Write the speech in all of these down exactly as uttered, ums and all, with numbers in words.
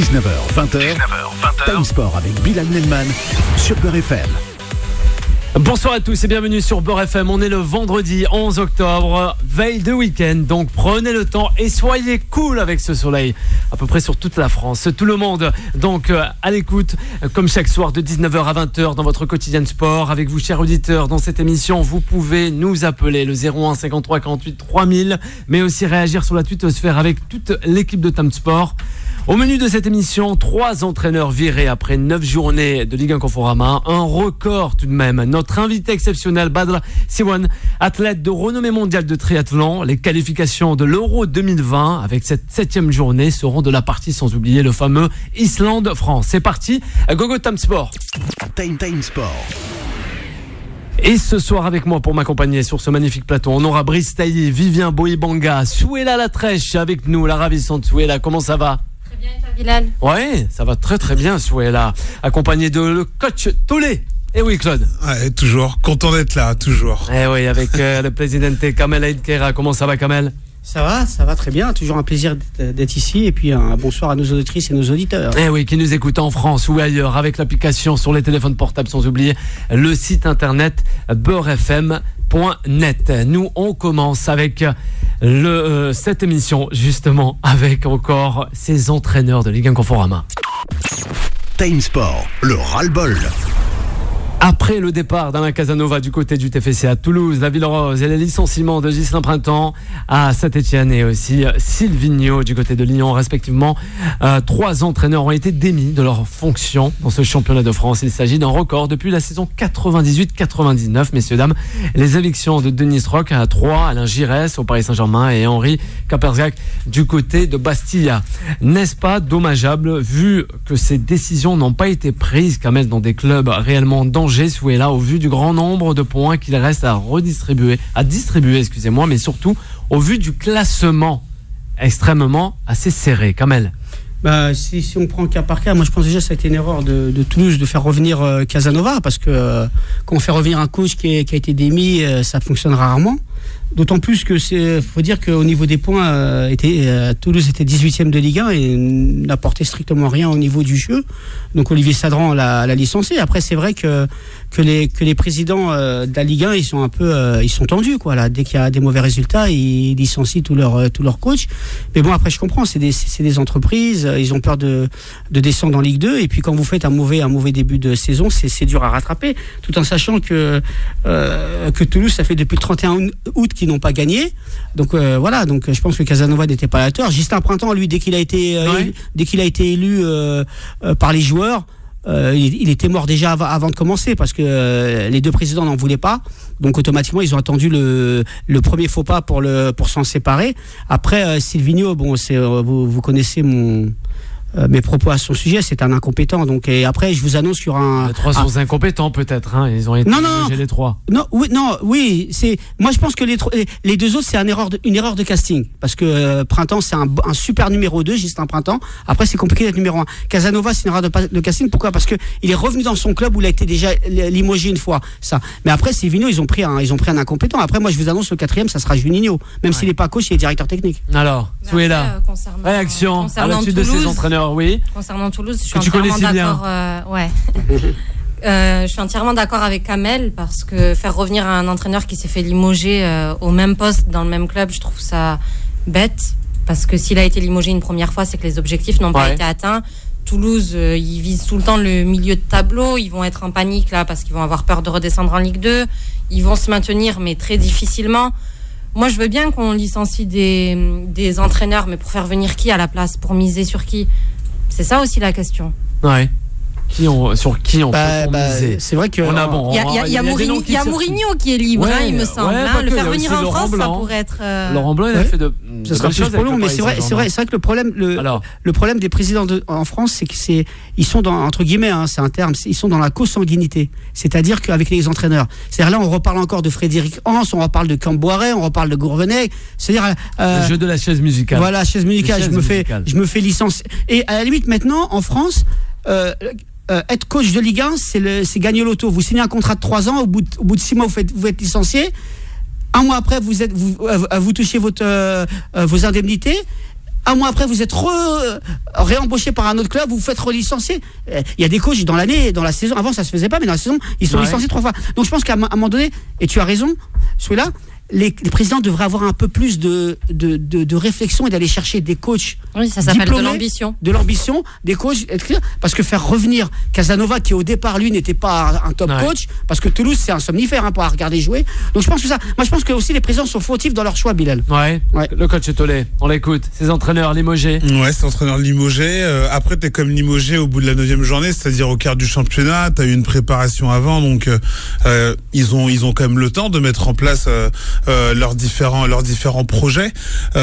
dix-neuf heures vingt, Time Sport avec Bilal Nelman sur Beurre F M. Bonsoir à tous et bienvenue sur Beurre F M. On est le vendredi onze octobre, veille de week-end, donc prenez le temps et soyez cool avec ce soleil à peu près sur toute la France, tout le monde donc euh, à l'écoute comme chaque soir de dix-neuf heures à vingt heures dans votre quotidien sport. Avec vous chers auditeurs, dans cette émission vous pouvez nous appeler le zéro un cinquante-trois quarante-huit trois mille, mais aussi réagir sur la twittosphère avec toute l'équipe de Time Sport. Au menu de cette émission, trois entraîneurs virés après neuf journées de Ligue un Conforama, un record tout de même. Notre invité exceptionnel, Badr Siwan, athlète de renommée mondiale de triathlon. Les qualifications de l'Euro deux mille vingt avec cette septième journée seront de la partie, sans oublier le fameux Islande-France. C'est parti, Gogo Time Sport. Time Time Sport. Et ce soir avec moi pour m'accompagner sur ce magnifique plateau, on aura Brice Tailly, Vivien Boïbanga, Souela Latrèche avec nous, la ravissante Souela. Comment ça va? Bien, et toi, Bilal? Ouais, ça va très très bien, Souela. Accompagné de le coach Tolé. Eh oui, Claude. Ouais, toujours. Content d'être là, toujours. Eh oui, avec euh, le président Kamel Aïdkera. Comment ça va, Kamel? Ça va, ça va très bien. Toujours un plaisir d'être, d'être ici. Et puis un bonsoir à nos auditrices et nos auditeurs. Eh oui, qui nous écoutent en France ou ailleurs avec l'application sur les téléphones portables, sans oublier le site internet beurre f m point net. Nous, on commence avec le, euh, cette émission, justement, avec encore ces entraîneurs de Ligue un Conforama. Time Sport, le ras-le-bol. Après le départ d'Alain Casanova du côté du T F C à Toulouse, la Ville Rose et les licenciements de Ghislain Printemps à Saint-Etienne et aussi Silvigno du côté de Lyon respectivement, euh, trois entraîneurs ont été démis de leurs fonctions dans ce championnat de France. Il s'agit d'un record depuis la saison quatre-vingt-dix-huit quatre-vingt-dix-neuf, messieurs dames. Les évictions de Denis Roch à Troyes, Alain Giresse au Paris Saint-Germain et Henri Caperzak du côté de Bastia. N'est-ce pas dommageable vu que ces décisions n'ont pas été prises quand même dans des clubs réellement dangereux, là, au vu du grand nombre de points qu'il reste à redistribuer, à distribuer, excusez-moi, mais surtout au vu du classement extrêmement assez serré, Kamel? Bah, si, si on prend cas par cas, moi je pense déjà que ça a été une erreur de, de Toulouse de faire revenir euh, Casanova, parce que euh, quand on fait revenir un coach qui, est, qui a été démis, euh, ça fonctionne rarement. D'autant plus que c'est, faut dire qu'au niveau des points, euh, était, euh, Toulouse était dix-huitième de Ligue un et n'apportait strictement rien au niveau du jeu. Donc Olivier Sadran l'a, l'a licencié. Après, c'est vrai que que les que les présidents euh, de la Ligue un, ils sont un peu, euh, ils sont tendus quoi. Là, dès qu'il y a des mauvais résultats, ils licencient tous leurs tous leurs coachs. Mais bon, après, je comprends, c'est des c'est des entreprises, ils ont peur de de descendre en Ligue deux. Et puis quand vous faites un mauvais un mauvais début de saison, c'est c'est dur à rattraper. Tout en sachant que euh, que Toulouse, ça fait depuis le trente et un août qu'ils n'ont pas gagné. Donc euh, voilà, donc je pense que Casanova n'était pas à la tort. Ghislain Printemps, lui, dès qu'il a été euh, ouais. élu, dès qu'il a été élu euh, euh, par les joueurs, euh, il, il était mort déjà av- avant de commencer parce que euh, les deux présidents n'en voulaient pas. Donc automatiquement, ils ont attendu le le premier faux pas pour le pour s'en séparer. Après euh, Silvigno, bon, c'est euh, vous vous connaissez mon Euh, mes propos à son sujet, c'est un incompétent. Donc, et après, je vous annonce qu'il y aura un. Les trois un... sont incompétents peut-être. Hein, ils ont été non, non, les trois. Non, oui, non, oui. C'est moi, je pense que les les deux autres, c'est un erreur de, une erreur de casting, parce que euh, Printemps, c'est un, un super numéro deux, Ghislain Printemps. Après, c'est compliqué d'être numéro un. Casanova, c'est une erreur de, de casting. Pourquoi? Parce que il est revenu dans son club où il a été déjà limogé une fois. Ça. Mais après, Silvino, ils ont pris un, ils ont pris un incompétent. Après, moi, je vous annonce le quatrième, ça sera Juninho. Même ouais. s'il n'est pas coach, il est directeur technique. Alors, Souela, euh, réaction à la suite de ces entraîneurs, oui. Concernant Toulouse, je suis que tu entièrement connais si d'accord. Euh, ouais. euh, je suis entièrement d'accord avec Kamel parce que faire revenir un entraîneur qui s'est fait limoger euh, au même poste dans le même club, je trouve ça bête. Parce que s'il a été limogé une première fois, c'est que les objectifs n'ont pas ouais. été atteints. Toulouse, euh, ils visent tout le temps le milieu de tableau. Ils vont être en panique là parce qu'ils vont avoir peur de redescendre en Ligue deux. Ils vont se maintenir, mais très difficilement. Moi, je veux bien qu'on licencie des, des entraîneurs, mais pour faire venir qui à la place? Pour miser sur qui? C'est ça aussi la question. Ouais. Qui on, sur qui on bah, peut bah, miser? C'est vrai que on a bon. Il y a, y a, y a, Mourinho, y a Mourinho qui est libre, ouais, hein, il me semble. Ouais, hein, le faire venir en France, ça pourrait être. Euh... Laurent Blanc, il a ouais. fait de. Ça sera plus pour long, mais c'est vrai, c'est vrai, c'est vrai que le problème, le, Alors, le problème des présidents de, en France, c'est que c'est, ils sont dans, entre guillemets, hein, c'est un terme, ils sont dans la consanguinité. C'est-à-dire qu'avec les entraîneurs. C'est-à-dire là, on reparle encore de Frédéric Hans, on reparle de Camboiré, on reparle de Gourvenec. C'est-à-dire. Euh, le jeu de la chaise musicale. Voilà, chaise musicale. Je me fais, je me fais licencier. Et à la limite, maintenant, en France, euh, Euh, être coach de Ligue un, c'est, le, c'est gagner l'auto. Vous signez un contrat de trois ans, au bout de, au bout de six mois, vous, faites, vous êtes licencié. Un mois après, vous, êtes, vous, euh, vous touchez votre, euh, vos indemnités. Un mois après, vous êtes re, euh, réembauché par un autre club, vous vous faites relicencier. Il y a des coachs dans l'année, dans la saison, avant ça se faisait pas, mais dans la saison, ils sont ouais. licenciés trois fois. Donc je pense qu'à un moment donné, et tu as raison, celui-là, les, les présidents devraient avoir un peu plus de, de, de, de réflexion et d'aller chercher des coachs. Oui, ça s'appelle de l'ambition. De l'ambition, des coachs, parce que faire revenir Casanova, qui au départ, lui, n'était pas un top ouais. coach, parce que Toulouse, c'est un somnifère hein, pour regarder jouer. Donc je pense que ça, moi je pense que aussi les présidents sont fautifs dans leur choix, Bilal. Ouais, ouais. Le coach Tollet, on l'écoute, ses entraîneurs limogés. Ouais, c'est entraîneur limogé. Euh, après, t'es comme limogé au bout de la neuvième journée, c'est-à-dire au quart du championnat, t'as eu une préparation avant, donc euh, ils ont ils ont quand même le temps de mettre en place euh, euh, leurs différents leurs différents projets.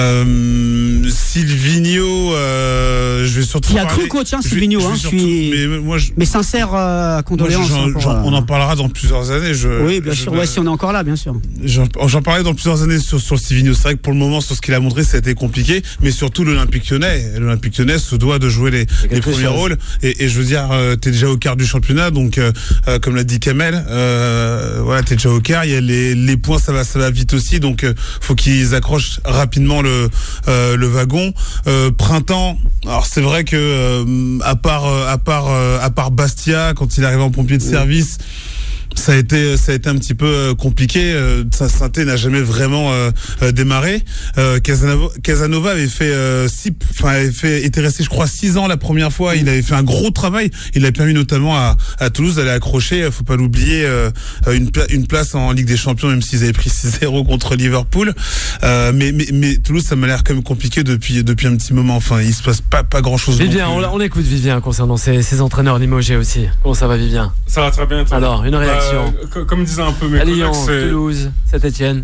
Euh, Silvinho, euh, je vais surtout. Il a cru coach, hein, Silvinho. Hein, surtout, suis... mais, moi, je... mais sincère euh, condoléances. Moi, j'en, j'en, euh... On en parlera dans plusieurs années. Je, oui, bien je, sûr. Je, ouais, si on est encore là, bien sûr. J'en, j'en parlais dans plusieurs années sur sur Silvinho. C'est vrai que pour le moment, sur ce qu'il a montré, ça a été compliqué, mais surtout l'Olympique Lyonnais. L'Olympique Lyonnais se doit de jouer les, les premiers chose. rôles. Et, et je veux dire, euh, t'es déjà au quart du championnat, donc euh, euh, comme l'a dit Kamel, euh, voilà, t'es déjà au quart. Il y a les, les points, ça va, ça va vite aussi, donc euh, faut qu'ils accrochent rapidement le euh, le wagon. Euh, printemps. Alors c'est vrai que euh, à part euh, à part euh, à part Bastia, quand il arrive en pompier de service. Ça a été, ça a été un petit peu euh, compliqué. Euh, Saint-Étienne n'a jamais vraiment euh, euh, démarré. Euh, Casanova, Casanova avait fait, euh, six, enfin, avait fait, était resté, je crois, six ans la première fois. Il avait fait un gros travail. Il a permis notamment à, à Toulouse d'aller accrocher, faut pas l'oublier, euh, une, pla- une place en Ligue des Champions, même s'ils avaient pris six zéro contre Liverpool. Euh, mais, mais, mais Toulouse, ça m'a l'air quand même compliqué depuis, depuis un petit moment. Enfin, il se passe pas, pas grand chose. Vivien, on, on écoute Vivien concernant ses, ses entraîneurs limogés aussi. Comment ça va, Vivien? Ça va très bien. Toi. Alors, une réaction. Euh, comme disaient un peu mes collègues, Lyon, c'est... Toulouse, Saint-Étienne.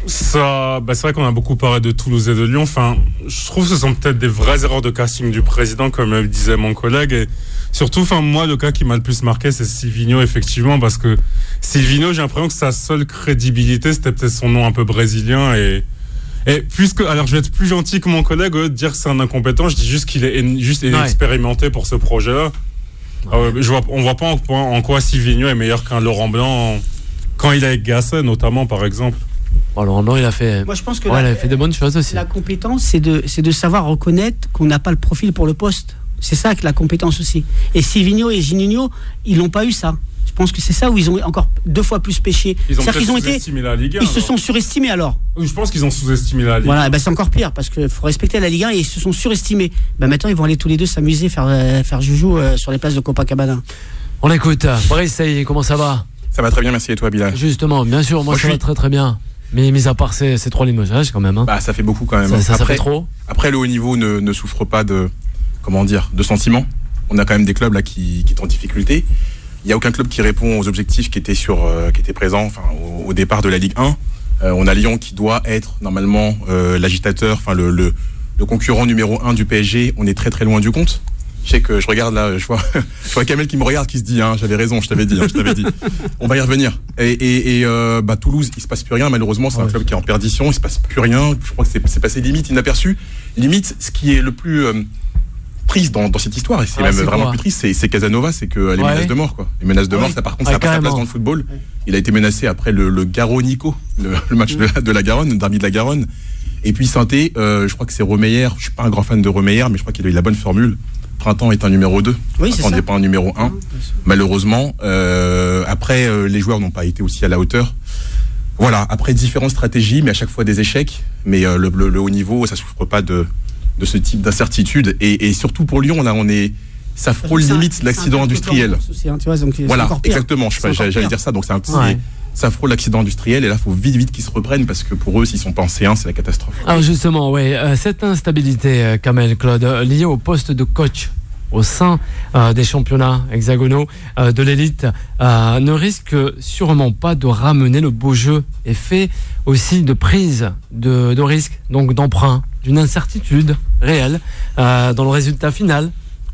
Ça, bah c'est vrai qu'on a beaucoup parlé de Toulouse et de Lyon. Enfin, je trouve que ce sont peut-être des vraies erreurs de casting du président, comme le disait mon collègue. Et surtout, enfin, moi, le cas qui m'a le plus marqué, c'est Silvinho, effectivement, parce que Silvinho, j'ai l'impression que sa seule crédibilité, c'était peut-être son nom un peu brésilien. Et, et puisque, alors, je vais être plus gentil que mon collègue, au lieu de dire que c'est un incompétent, je dis juste qu'il est juste ouais. expérimenté pour ce projet-là. Euh, je vois, on voit pas en quoi, en quoi Silvinho est meilleur qu'un Laurent Blanc quand il est avec Gasset, notamment, par exemple. Bon, Laurent Blanc, il a fait, Moi, je pense que ouais, la, il a fait de bonnes choses aussi. La compétence, c'est de, c'est de savoir reconnaître qu'on n'a pas le profil pour le poste. C'est ça que la compétence aussi. Et Silvinho et Juninho, ils n'ont pas eu ça. Je pense que c'est ça où ils ont encore deux fois plus péché. Ils ont, qu'ils ont été, la Ligue un, ils alors. se sont surestimés alors. Oui, je pense qu'ils ont sous-estimé la Ligue voilà, un. Bah c'est encore pire parce qu'il faut respecter la Ligue un et ils se sont surestimés. Bah maintenant ils vont aller tous les deux s'amuser, faire, euh, faire joujou euh, sur les places de Copacabana. On écoute. Brice, comment ça va? Ça va très bien, merci. Et toi, Bilal? Justement, bien sûr, moi, moi ça suis... va très très bien. Mais mis à part ces, ces trois limogeages quand même. Hein. Bah ça fait beaucoup quand même. Ça, ça, après, ça fait trop. Après le haut niveau ne, ne souffre pas de, comment dire, de sentiments. On a quand même des clubs là qui, qui sont en difficulté. Il n'y a aucun club qui répond aux objectifs qui étaient, sur, euh, qui étaient présents enfin, au, au départ de la Ligue un. Euh, on a Lyon qui doit être normalement euh, l'agitateur, enfin le, le, le concurrent numéro un du P S G. On est très très loin du compte. Je sais que je regarde là, je vois, je vois Kamel qui me regarde, qui se dit, hein, j'avais raison, je t'avais dit, hein, je t'avais dit. On va y revenir. Et, et, et euh, bah, Toulouse, il se passe plus rien. Malheureusement, c'est ouais. un club qui est en perdition. Il se passe plus rien. Je crois que c'est, c'est passé limite inaperçu. Limite, ce qui est le plus euh, triste dans, dans cette histoire, et c'est ah, même c'est vraiment quoi plus triste, c'est, c'est Casanova, c'est que les ouais. menaces de mort, quoi. Les menaces de ouais. mort, ça par contre, ouais, ça n'a pas sa place dans le football. Ouais. Il a été menacé après le, le Garonico, le, le match mmh. de, la, de la Garonne, le derby de la Garonne. Et puis Saint-Étienne, euh, je crois que c'est Romeyer. Je suis pas un grand fan de Romeyer, mais je crois qu'il a eu la bonne formule. Printemps est un numéro deux. Oui, Printemps n'est pas un numéro un. Malheureusement, euh, après, euh, les joueurs n'ont pas été aussi à la hauteur. Voilà, après différentes stratégies, mais à chaque fois des échecs. Mais euh, le, le, le haut niveau, ça souffre pas de, de ce type d'incertitude. Et, et surtout pour Lyon, là, on est, ça frôle limite l'accident industriel. Aussi, hein, tu vois, donc voilà, exactement. Je, j'allais pire. dire ça. Donc c'est un petit. Ouais. Ça frôle l'accident industriel et là, il faut vite, vite qu'ils se reprennent parce que pour eux, s'ils sont pas en C un, c'est la catastrophe. Alors justement, oui, euh, cette instabilité, euh, Kamel, Claude, euh, liée au poste de coach au sein euh, des championnats hexagonaux euh, de l'élite, euh, ne risque sûrement pas de ramener le beau jeu et fait aussi de prise de, de risque, donc d'emprunt, d'une incertitude réelle euh, dans le résultat final.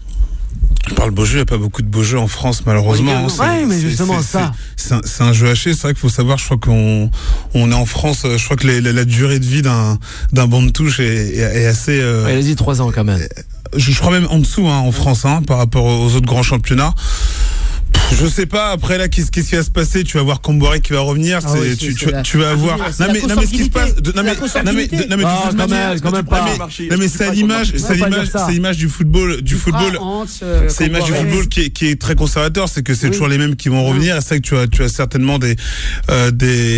Par le beau jeu, il n'y a pas beaucoup de beaux jeux en France, malheureusement. Oui, mais justement, c'est, ça. C'est, c'est, un, c'est un jeu haché. C'est vrai qu'il faut savoir, je crois qu'on on est en France, je crois que les, la, la durée de vie d'un, d'un banc de touche est, est, est assez. Euh, ouais, elle a dit trois ans quand même. Je, je crois même en dessous, hein, en France, hein, par rapport aux autres grands championnats. Je sais pas. Après là, qu'est-ce, qu'est-ce qui va se passer? Tu vas voir Comboiré qui va revenir. Ah oui, tu, c'est, tu, c'est la- tu vas Ah, avoir. c'est Non la mais, non mais ce qui se passe. de- Non mais, C'est la non mais, consanguinité. non mais Ah, de toute quand manière, même, quand même non, pas. mais- Non mais c'est à l'image, c'est à faut pas l'image, dire ça. c'est l'image du football, du football. C'est l'image du football qui est, qui est très conservateur, c'est que c'est Oui. toujours les mêmes qui vont revenir. C'est vrai que tu as, tu as certainement des, euh,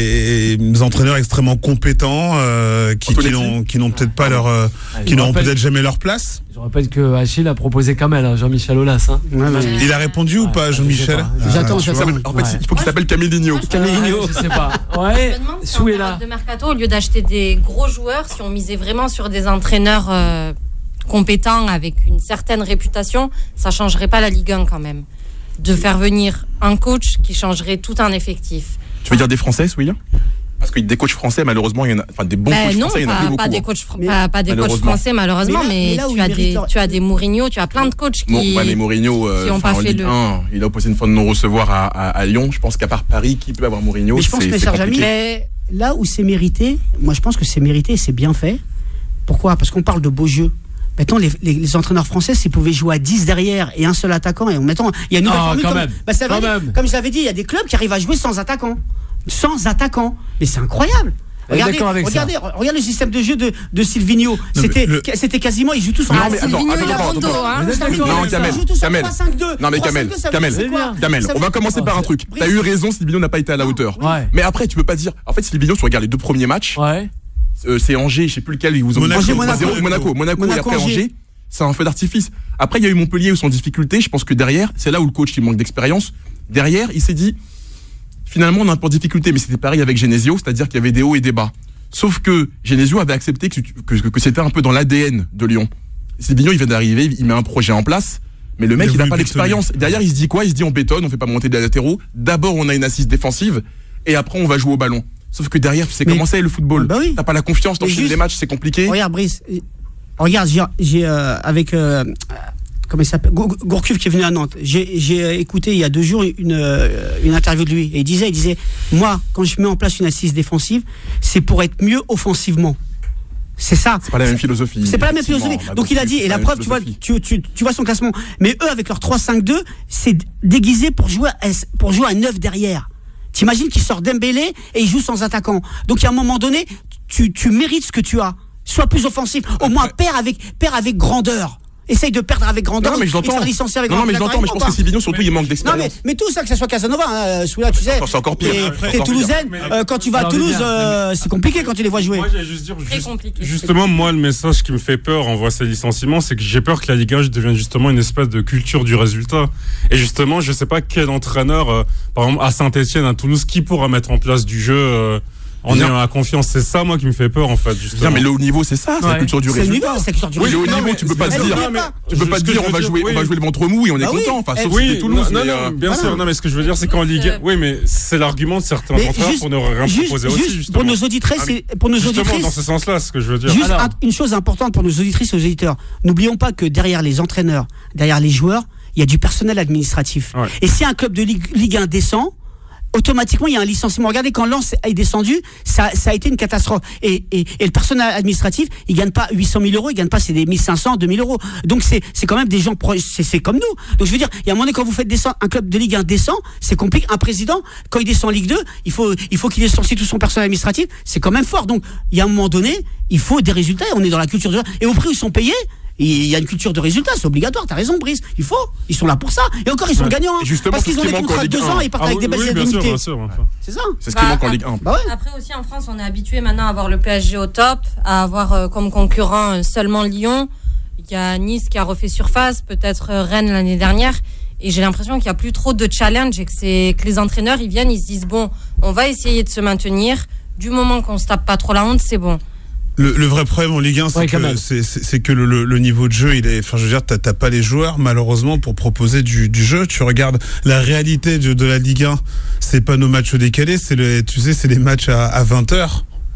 des entraîneurs extrêmement compétents euh, qui, qui n'ont, qui n'ont peut-être pas leur, euh, qui je n'auront rappelle- peut-être jamais leur place. Je rappelle que Achille a proposé Kamel, hein, Jean-Michel Aulas. Hein. Il a répondu ou Ouais, pas, je Jean-Michel? sais pas. Ah, J'attends, tu vois. j'attends. En fait, Ouais. il faut qu'il s'appelle Camillinho. Moi, je- Camillinho. Je sais pas. Je Ouais, me demande si Sou en est là. période de mercato, au lieu d'acheter des gros joueurs, si on misait vraiment sur des entraîneurs euh, compétents avec une certaine réputation, ça changerait pas la Ligue un quand même. De faire venir un coach qui changerait tout un effectif. Tu veux dire des Français, William? Parce que des coachs français, malheureusement, il y en a, enfin des bons Ben coachs non, français, il y en a pas, plus beaucoup. pas des hein. coachs, fr- Mais- pas, pas des coachs malheureusement. français malheureusement, Mais là- mais, mais là où tu, ils as méritent des, leur- tu as des Mourinho, tu as plein de coachs qui. Bon, ouais, mais Mourinho, euh, qui ont enfin, pas en fait Ligue le- un, il a opposé une fin de non-recevoir à, à, à Lyon. Je pense qu'à part Paris, qui peut avoir Mourinho? Mais je pense c'est, que c'est Serge compliqué. mais là où c'est mérité, moi je pense que c'est mérité et c'est bien fait. Pourquoi? Parce qu'on parle de beaux jeux. Maintenant, les, les, les entraîneurs français, s'ils pouvaient jouer à dix derrière et un seul attaquant, et mettons, il y a une nouvelle Ah, formule quand comme, même. bah, ça Quand veut dire- même. comme je l'avais dit, il y a des clubs qui arrivent à jouer sans attaquant. Sans attaquant. Mais c'est incroyable. Elle est Regardez, d'accord avec ça. regardez, regarde le système de jeu de, de Silvino. mais C'était, le- c'était quasiment, ils jouent tous en Non, Ah, mais attends, Silvino, attends, il a attends, Rondo, attends. hein. Vous êtes d'accord Non, avec ça? Kamel, Ils jouent tous en Kamel. trois cinq deux. Non, mais trois cinq Kamel, deux, ça veut Kamel, dire quoi? Kamel, Ça veut on va dire- commencer par un truc. Brice. T'as eu raison, Silvino n'a pas été à la hauteur. Ouais. Mais après, tu peux pas dire. En fait, Silvino, tu regardes les deux premiers matchs, Ouais. euh, c'est Angers, je sais plus lequel, ils vous ont Monaco, Angers, Monaco, Monaco, Monaco, Monaco, et Monaco, après Angers. Angers, c'est un feu d'artifice. Après, il y a eu Montpellier où sont en difficulté. Je pense que derrière, c'est là où le coach il manque d'expérience. Derrière, il s'est dit, finalement, on a un peu de difficulté, mais c'était pareil avec Genesio, c'est-à-dire qu'il y avait des hauts et des bas. Sauf que Genesio avait accepté que, que, que, que c'était un peu dans l'A D N de Lyon. Silvino, il vient d'arriver, il met un projet en place, mais le mec, Il a il n'a voulu pas bétonner. l'expérience. Derrière, il se dit quoi? Il se dit on bétonne, on fait pas monter des latéraux. D'abord, on a une assise défensive, et après, on va jouer au ballon. Sauf que derrière, tu sais Mais- comment c'est le football. Bah oui. T'as pas la confiance d'enchaîner juste- les matchs, c'est compliqué. Regarde, Brice. euh, Regarde, j'ai, j'ai euh, avec. euh, comment il s'appelle? Gour- Gourcuff qui est venu à Nantes. J'ai, j'ai euh, écouté il y a deux jours une, euh, une interview de lui. Et il disait, il disait, moi, quand je mets en place une assise défensive, c'est pour être mieux offensivement. C'est ça. C'est pas la même philosophie. C'est pas la même effectivement. philosophie. Bah, Donc il a dit, c'est et pas la même preuve, tu vois, philosophie. tu, tu, tu vois son classement. Mais eux, avec leur trois cinq deux, c'est déguisé pour jouer à, pour jouer à neuf derrière. T'imagines qu'ils sortent Dembélé et ils jouent sans attaquant. Donc à un moment donné, tu, tu mérites ce que tu as. Sois plus offensif. Au moins, perds avec, perds avec grandeur. Essaye de perdre avec grandeur. Non, mais je et de l'entends. faire licencier avec Non, non, mais je grandeur. l'entends, mais je pense que Silvino, surtout, il manque Non, mais, d'expérience. mais tout ça, que ce soit Casanova, hein, celui-là, tu sais. Encore, c'est encore pire. T'es, Après, t'es encore pire. toulousaine, euh, quand tu vas à Alors, Toulouse, bien. euh, c'est compliqué quand tu les vois jouer. Moi, j'allais juste dire, Très juste- compliqué. justement, moi, le message qui me fait peur en voyant ces licenciements, c'est que j'ai peur que la Ligue un devienne justement une espèce de culture du résultat. Et justement, je sais pas quel entraîneur, euh, par exemple, à Saint-Etienne, à Toulouse, qui pourra mettre en place du jeu euh, en Bien. ayant la confiance. C'est ça, moi, qui me fait peur, en fait, justement. Bien, mais le haut niveau, c'est ça, c'est la Ouais. culture du C'est le résultat. niveau, c'est la culture du Oui, le haut résultat. niveau, tu peux pas te mais- dire. non, mais- Tu peux pas Ce te que dire, je on va veux jouer, dire, on va oui. jouer le ventre mou et on est Bah oui. content. Enfin, Eh, sauf Oui, si t'es Toulouse. non, mais, non, euh, bien voilà. sûr. Non, mais ce que je veux dire, c'est qu'en Ligue un, oui, mais c'est l'argument de certains Mais entraîneurs juste- pour ne rien juste- proposer juste aussi, justement. pour nos auditrices, Ah, mais c'est- pour nos Justement, auditrices, dans ce sens-là, ce que je veux dire. juste Alors. un- une chose importante pour nos auditrices et aux auditeurs. N'oublions pas que derrière les entraîneurs, derrière les joueurs, il y a du personnel administratif. Ouais. Et si un club de Ligue, Ligue un descend, automatiquement il y a un licenciement. Regardez, quand Lens est descendu, ça, ça a été une catastrophe. Et, et, et le personnel administratif, il gagne pas huit cent mille euros, il gagne pas c'est des mille cinq cents, deux mille euros. Donc c'est c'est quand même des gens pro- c'est c'est comme nous. Donc je veux dire, il y a un moment donné quand vous faites descendre un club de Ligue un descend, c'est compliqué. Un président, quand il descend en Ligue deux, il faut il faut qu'il licencie tout son personnel administratif. C'est quand même fort. Donc il y a un moment donné, il faut des résultats. On est dans la culture de et au prix où ils sont payés. Il y a une culture de résultats, c'est obligatoire, t'as raison Brice, il faut, ils sont là pour ça, et encore ils sont Ouais. gagnants, hein, Et justement, parce c'est qu'ils ce ont qui des manque en contrats de Ligue deux un. ans et ils partent Ah avec oui, des belles oui, bien sûr, indemnités. bien sûr. enfin. C'est ça. C'est ce qui Bah, manque en Ligue un. Bah ouais. Après aussi en France, on est habitué maintenant à avoir le P S G au top, à avoir euh, comme concurrent euh, seulement Lyon. Il y a Nice qui a refait surface, peut-être euh, Rennes l'année dernière. Et j'ai l'impression qu'il n'y a plus trop de challenge et que, c'est, que les entraîneurs ils viennent, ils se disent bon, on va essayer de se maintenir. Du moment qu'on se tape pas trop la honte, c'est bon. Le, le vrai problème en Ligue un, c'est Ouais, quand que, même. c'est, c'est, c'est que le, le, le niveau de jeu, il est, enfin, je veux dire, t'as, t'as pas les joueurs, malheureusement, pour proposer du, du jeu. Tu regardes la réalité de, de la Ligue un, c'est pas nos matchs décalés, c'est le, tu sais, c'est les matchs à, à vingt heures.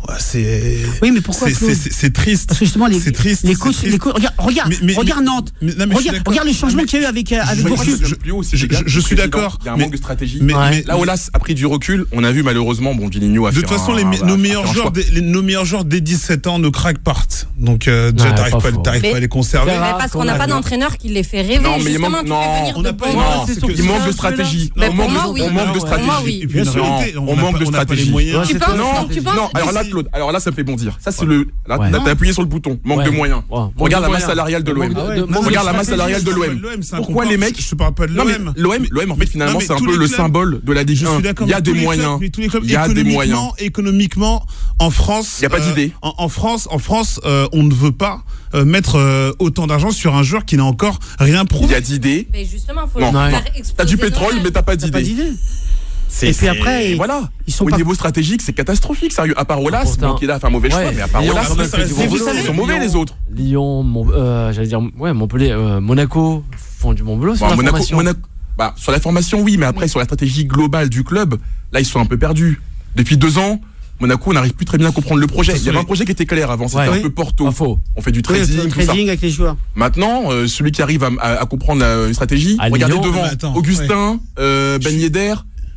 Ouais, c'est. Oui, mais pourquoi c'est, Claude c'est, c'est triste. Parce que justement, les, c'est triste. les coachs, c'est triste. les coachs, regarde, regarde, mais, mais, regarde Nantes. Mais, non, mais regarde, regarde le changement qu'il y a eu avec, avec Gourcuff. Je, je, je, je, je suis d'accord. Il y a un mais, manque de stratégie. Mais, ouais. mais, là, Olas a pris du recul. On a vu malheureusement, bon, Juninho a de fait. De toute façon, un, les, un, nos, un, meilleurs un joueurs des, les, nos meilleurs joueurs dès dix-sept ans ne craquent pas. Donc, euh, déjà, ouais, t'arrives pas, t'arrives pas à les conserver. Mais parce qu'on n'a pas d'entraîneur qui les fait rêver. Non, mais justement, il manque, non, de bons. Non, il manque de stratégie. On manque de stratégie. On manque de stratégie. Tu penses Non, alors là, Claude, alors là, ça me fait bondir. Ça, c'est le. Là, ouais. t'as appuyé sur le bouton. Manque ouais. de moyens. Ouais. Regarde la masse salariale de l'O M. Regarde la masse salariale de l'O M. Pourquoi les mecs. Je te parle pas de l'O M. L'O M, l'O M, en fait, finalement, c'est un peu le symbole de la Ligue un. Il y a des moyens. Il y a des moyens. Économiquement, en France. Il n'y a pas d'idée. En France, en France, on ne veut pas mettre autant d'argent sur un joueur qui n'a encore rien prouvé. Il y a d'idées. Mais justement, faut faire exploser. T'as du pétrole, mais t'as pas d'idées. C'est, et puis après, voilà. Ils sont au pas... niveau stratégique, c'est catastrophique, sérieux. À part Olas, bon, qui a fait un mauvais choix, ouais. mais à part Olas, ils sont mauvais les autres. Lyon, Mon, euh, j'allais dire, ouais, Montpellier, euh, Monaco font du bon boulot sur bah, la Monaco, formation. Monaco, bah, sur la formation, oui, mais après, oui. sur la stratégie globale du club, là, ils sont un peu perdus. Depuis deux ans, Monaco, on n'arrive plus très bien à comprendre le projet. Il y avait un projet qui était clair avant, c'était ouais. un peu Porto. Ah, faux. On fait du trading, oui, tout trading ça. Avec les joueurs. Maintenant, euh, celui qui arrive à, à, à comprendre la, une stratégie, à regardez Lyon, devant, attends, Augustin, ouais. euh, Ben Yedder.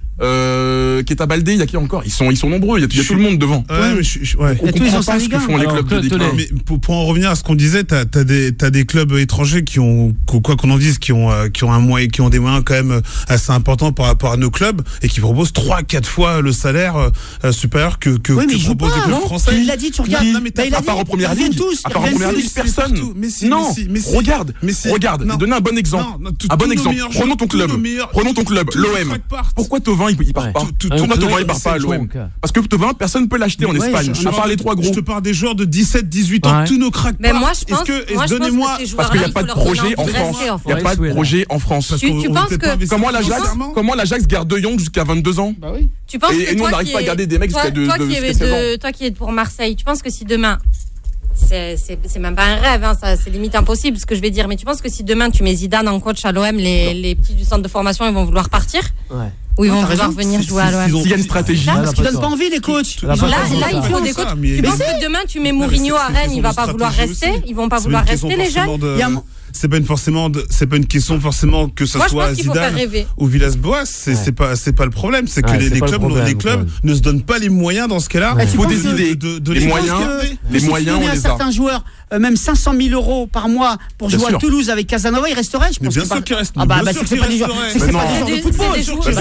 Euh, Keita Baldé, il y a qui encore? Ils sont, ils sont nombreux. Il y a, il y a tout le monde devant. Ouais, ouais. mais je, je, ouais. On comprend pas ce que font les clubs de Ligue un. Mais pour, pour en revenir à ce qu'on disait, t'as, t'as des, t'as des clubs étrangers qui ont, quoi qu'on en dise, qui ont, euh, qui ont un moyen, qui ont des moyens quand même assez importants par rapport à nos clubs et qui proposent trois, quatre fois le salaire euh, supérieur que, que, oui, que proposent les clubs français. Il l'a dit, tu regardes. Non, mais bah, il a à part en première ligue. À part en première ligue, personne. Non. Regarde. Regarde. Donne un bon exemple. Un bon exemple. Prenons ton club. Prenons ton club. L'O M. Pourquoi Thauvin il part pas? Pourquoi Thauvin il part pas à l'O M? Parce que Thauvin, personne ne peut l'acheter en Espagne. À part les trois gros. Je te parle des joueurs de dix-sept, dix-huit ans, tous nos craques pas. Mais moi, je pense que, donnez-moi, parce qu'il n'y a pas de projet en France. Il n'y a pas de projet en France. Tu penses que comment l'Ajax, comment l'Ajax garde De Jong jusqu'à vingt-deux ans? Bah oui. Tu penses et nous on n'arrive pas à garder des mecs jusqu'à deux ans. Toi qui es pour Marseille, tu penses que si demain C'est, c'est, c'est même pas un rêve, hein, ça, c'est limite impossible ce que je vais dire. Mais tu penses que si demain tu mets Zidane en coach à l'O M, les, les petits du centre de formation ils vont vouloir partir? Ouais. Ou ils vont vouloir venir jouer à l'O M? S'il y a une stratégie. Parce qu'ils donnent pas envie les coachs. Là, là il faut des coachs. Tu penses que demain tu mets Mourinho à Rennes, il va pas vouloir rester? Ils vont pas vouloir rester les jeunes? C'est pas une forcément, de, c'est pas une question forcément que ce Moi, soit Zidane ou Villas-Boas. C'est, ouais. c'est pas, c'est pas le problème. C'est que ouais, les, les clubs, problème, les clubs ne se donnent pas les moyens dans ce cas-là. Ouais. Il faut des idées, de, de, de les, les moyens. Les moyens, on les a. Certains joueurs, euh, même cinq cent mille euros par mois pour bien jouer sûr. à Toulouse avec Casanova, il resterait. Je pense bien sûr qu'il reste. Ah bah, c'est que c'est pas des joueurs. C'est que c'est pas des joueurs de football.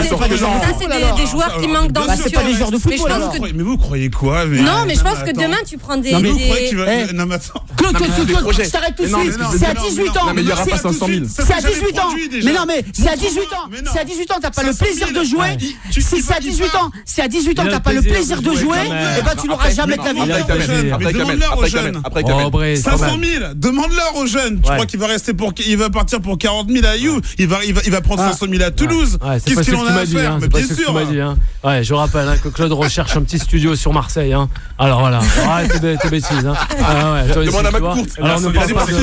Ça, c'est des joueurs qui manquent d'ambition. C'est pas des joueurs de football. Mais vous croyez quoi? Non, mais je pense que demain tu prends des. Non, mais vous croyez qu'il va. Non, mais attends. Claude, Claude, Claude, je t'arrête tout de suite. C'est à dix-huit ans. Non, mais il y aura pas cinq cent mille. C'est à dix-huit ans. Mais non, mais c'est à dix-huit ans. C'est à dix-huit ans, t'as pas le plaisir de jouer. Si c'est à dix-huit ans, c'est à dix-huit ans, t'as pas le plaisir de jouer, et ben tu l'auras jamais de la vie. Mais demande-leur aux jeunes. cinq cent mille, demande-leur aux jeunes. Tu crois qu'il va rester pour, il va partir pour quarante mille à You. Il va, il va, il va prendre cinq cent mille à Toulouse. Qu'est-ce qu'il en a à faire? Mais bien sûr. Ouais, je rappelle que Claude recherche un petit studio sur Marseille. Alors voilà, arrête tes bêtises. Demande à McCourt. Alors ne parle pas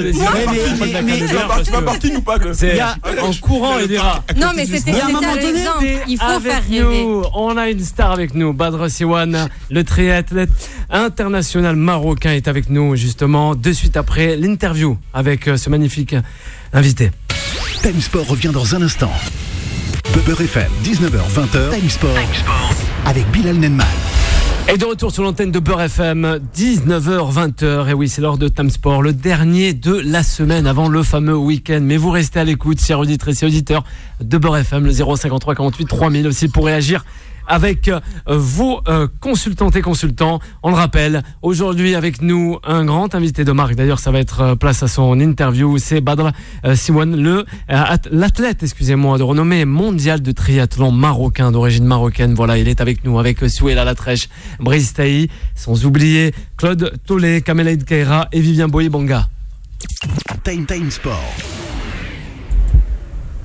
de tu vas parking ou pas? C'est en courant et des rats. Non, mais c'était un moment donné. Il faut faire rêver. On a une star avec nous, Badr Siwan, le triathlète international marocain est avec nous justement de suite après l'interview avec ce magnifique invité. Time Sport revient dans un instant. Beurre F M, dix-neuf heures vingt, Time Sport, Time Sport avec Bilal Nenman. Et de retour sur l'antenne de Beurre F M, dix-neuf heures vingt. Et oui, c'est l'heure de Time Sport, le dernier de la semaine avant le fameux week-end. Mais vous restez à l'écoute, chers auditrices et auditeurs de Beurre F M, le zéro cinquante-trois quarante-huit trois mille aussi pour réagir avec euh, vos euh, consultantes et consultants. On le rappelle, aujourd'hui avec nous un grand invité de marque. D'ailleurs, ça va être euh, place à son interview. C'est Badr euh, Siwan, le euh, l'athlète, excusez-moi, de renommée mondiale de triathlon marocain, d'origine marocaine. Voilà, il est avec nous avec Souela Latrèche, Brice Taï, sans oublier Claude Tollet, Kamel Kaira et Vivien Boye-Banga. Time Time Sport.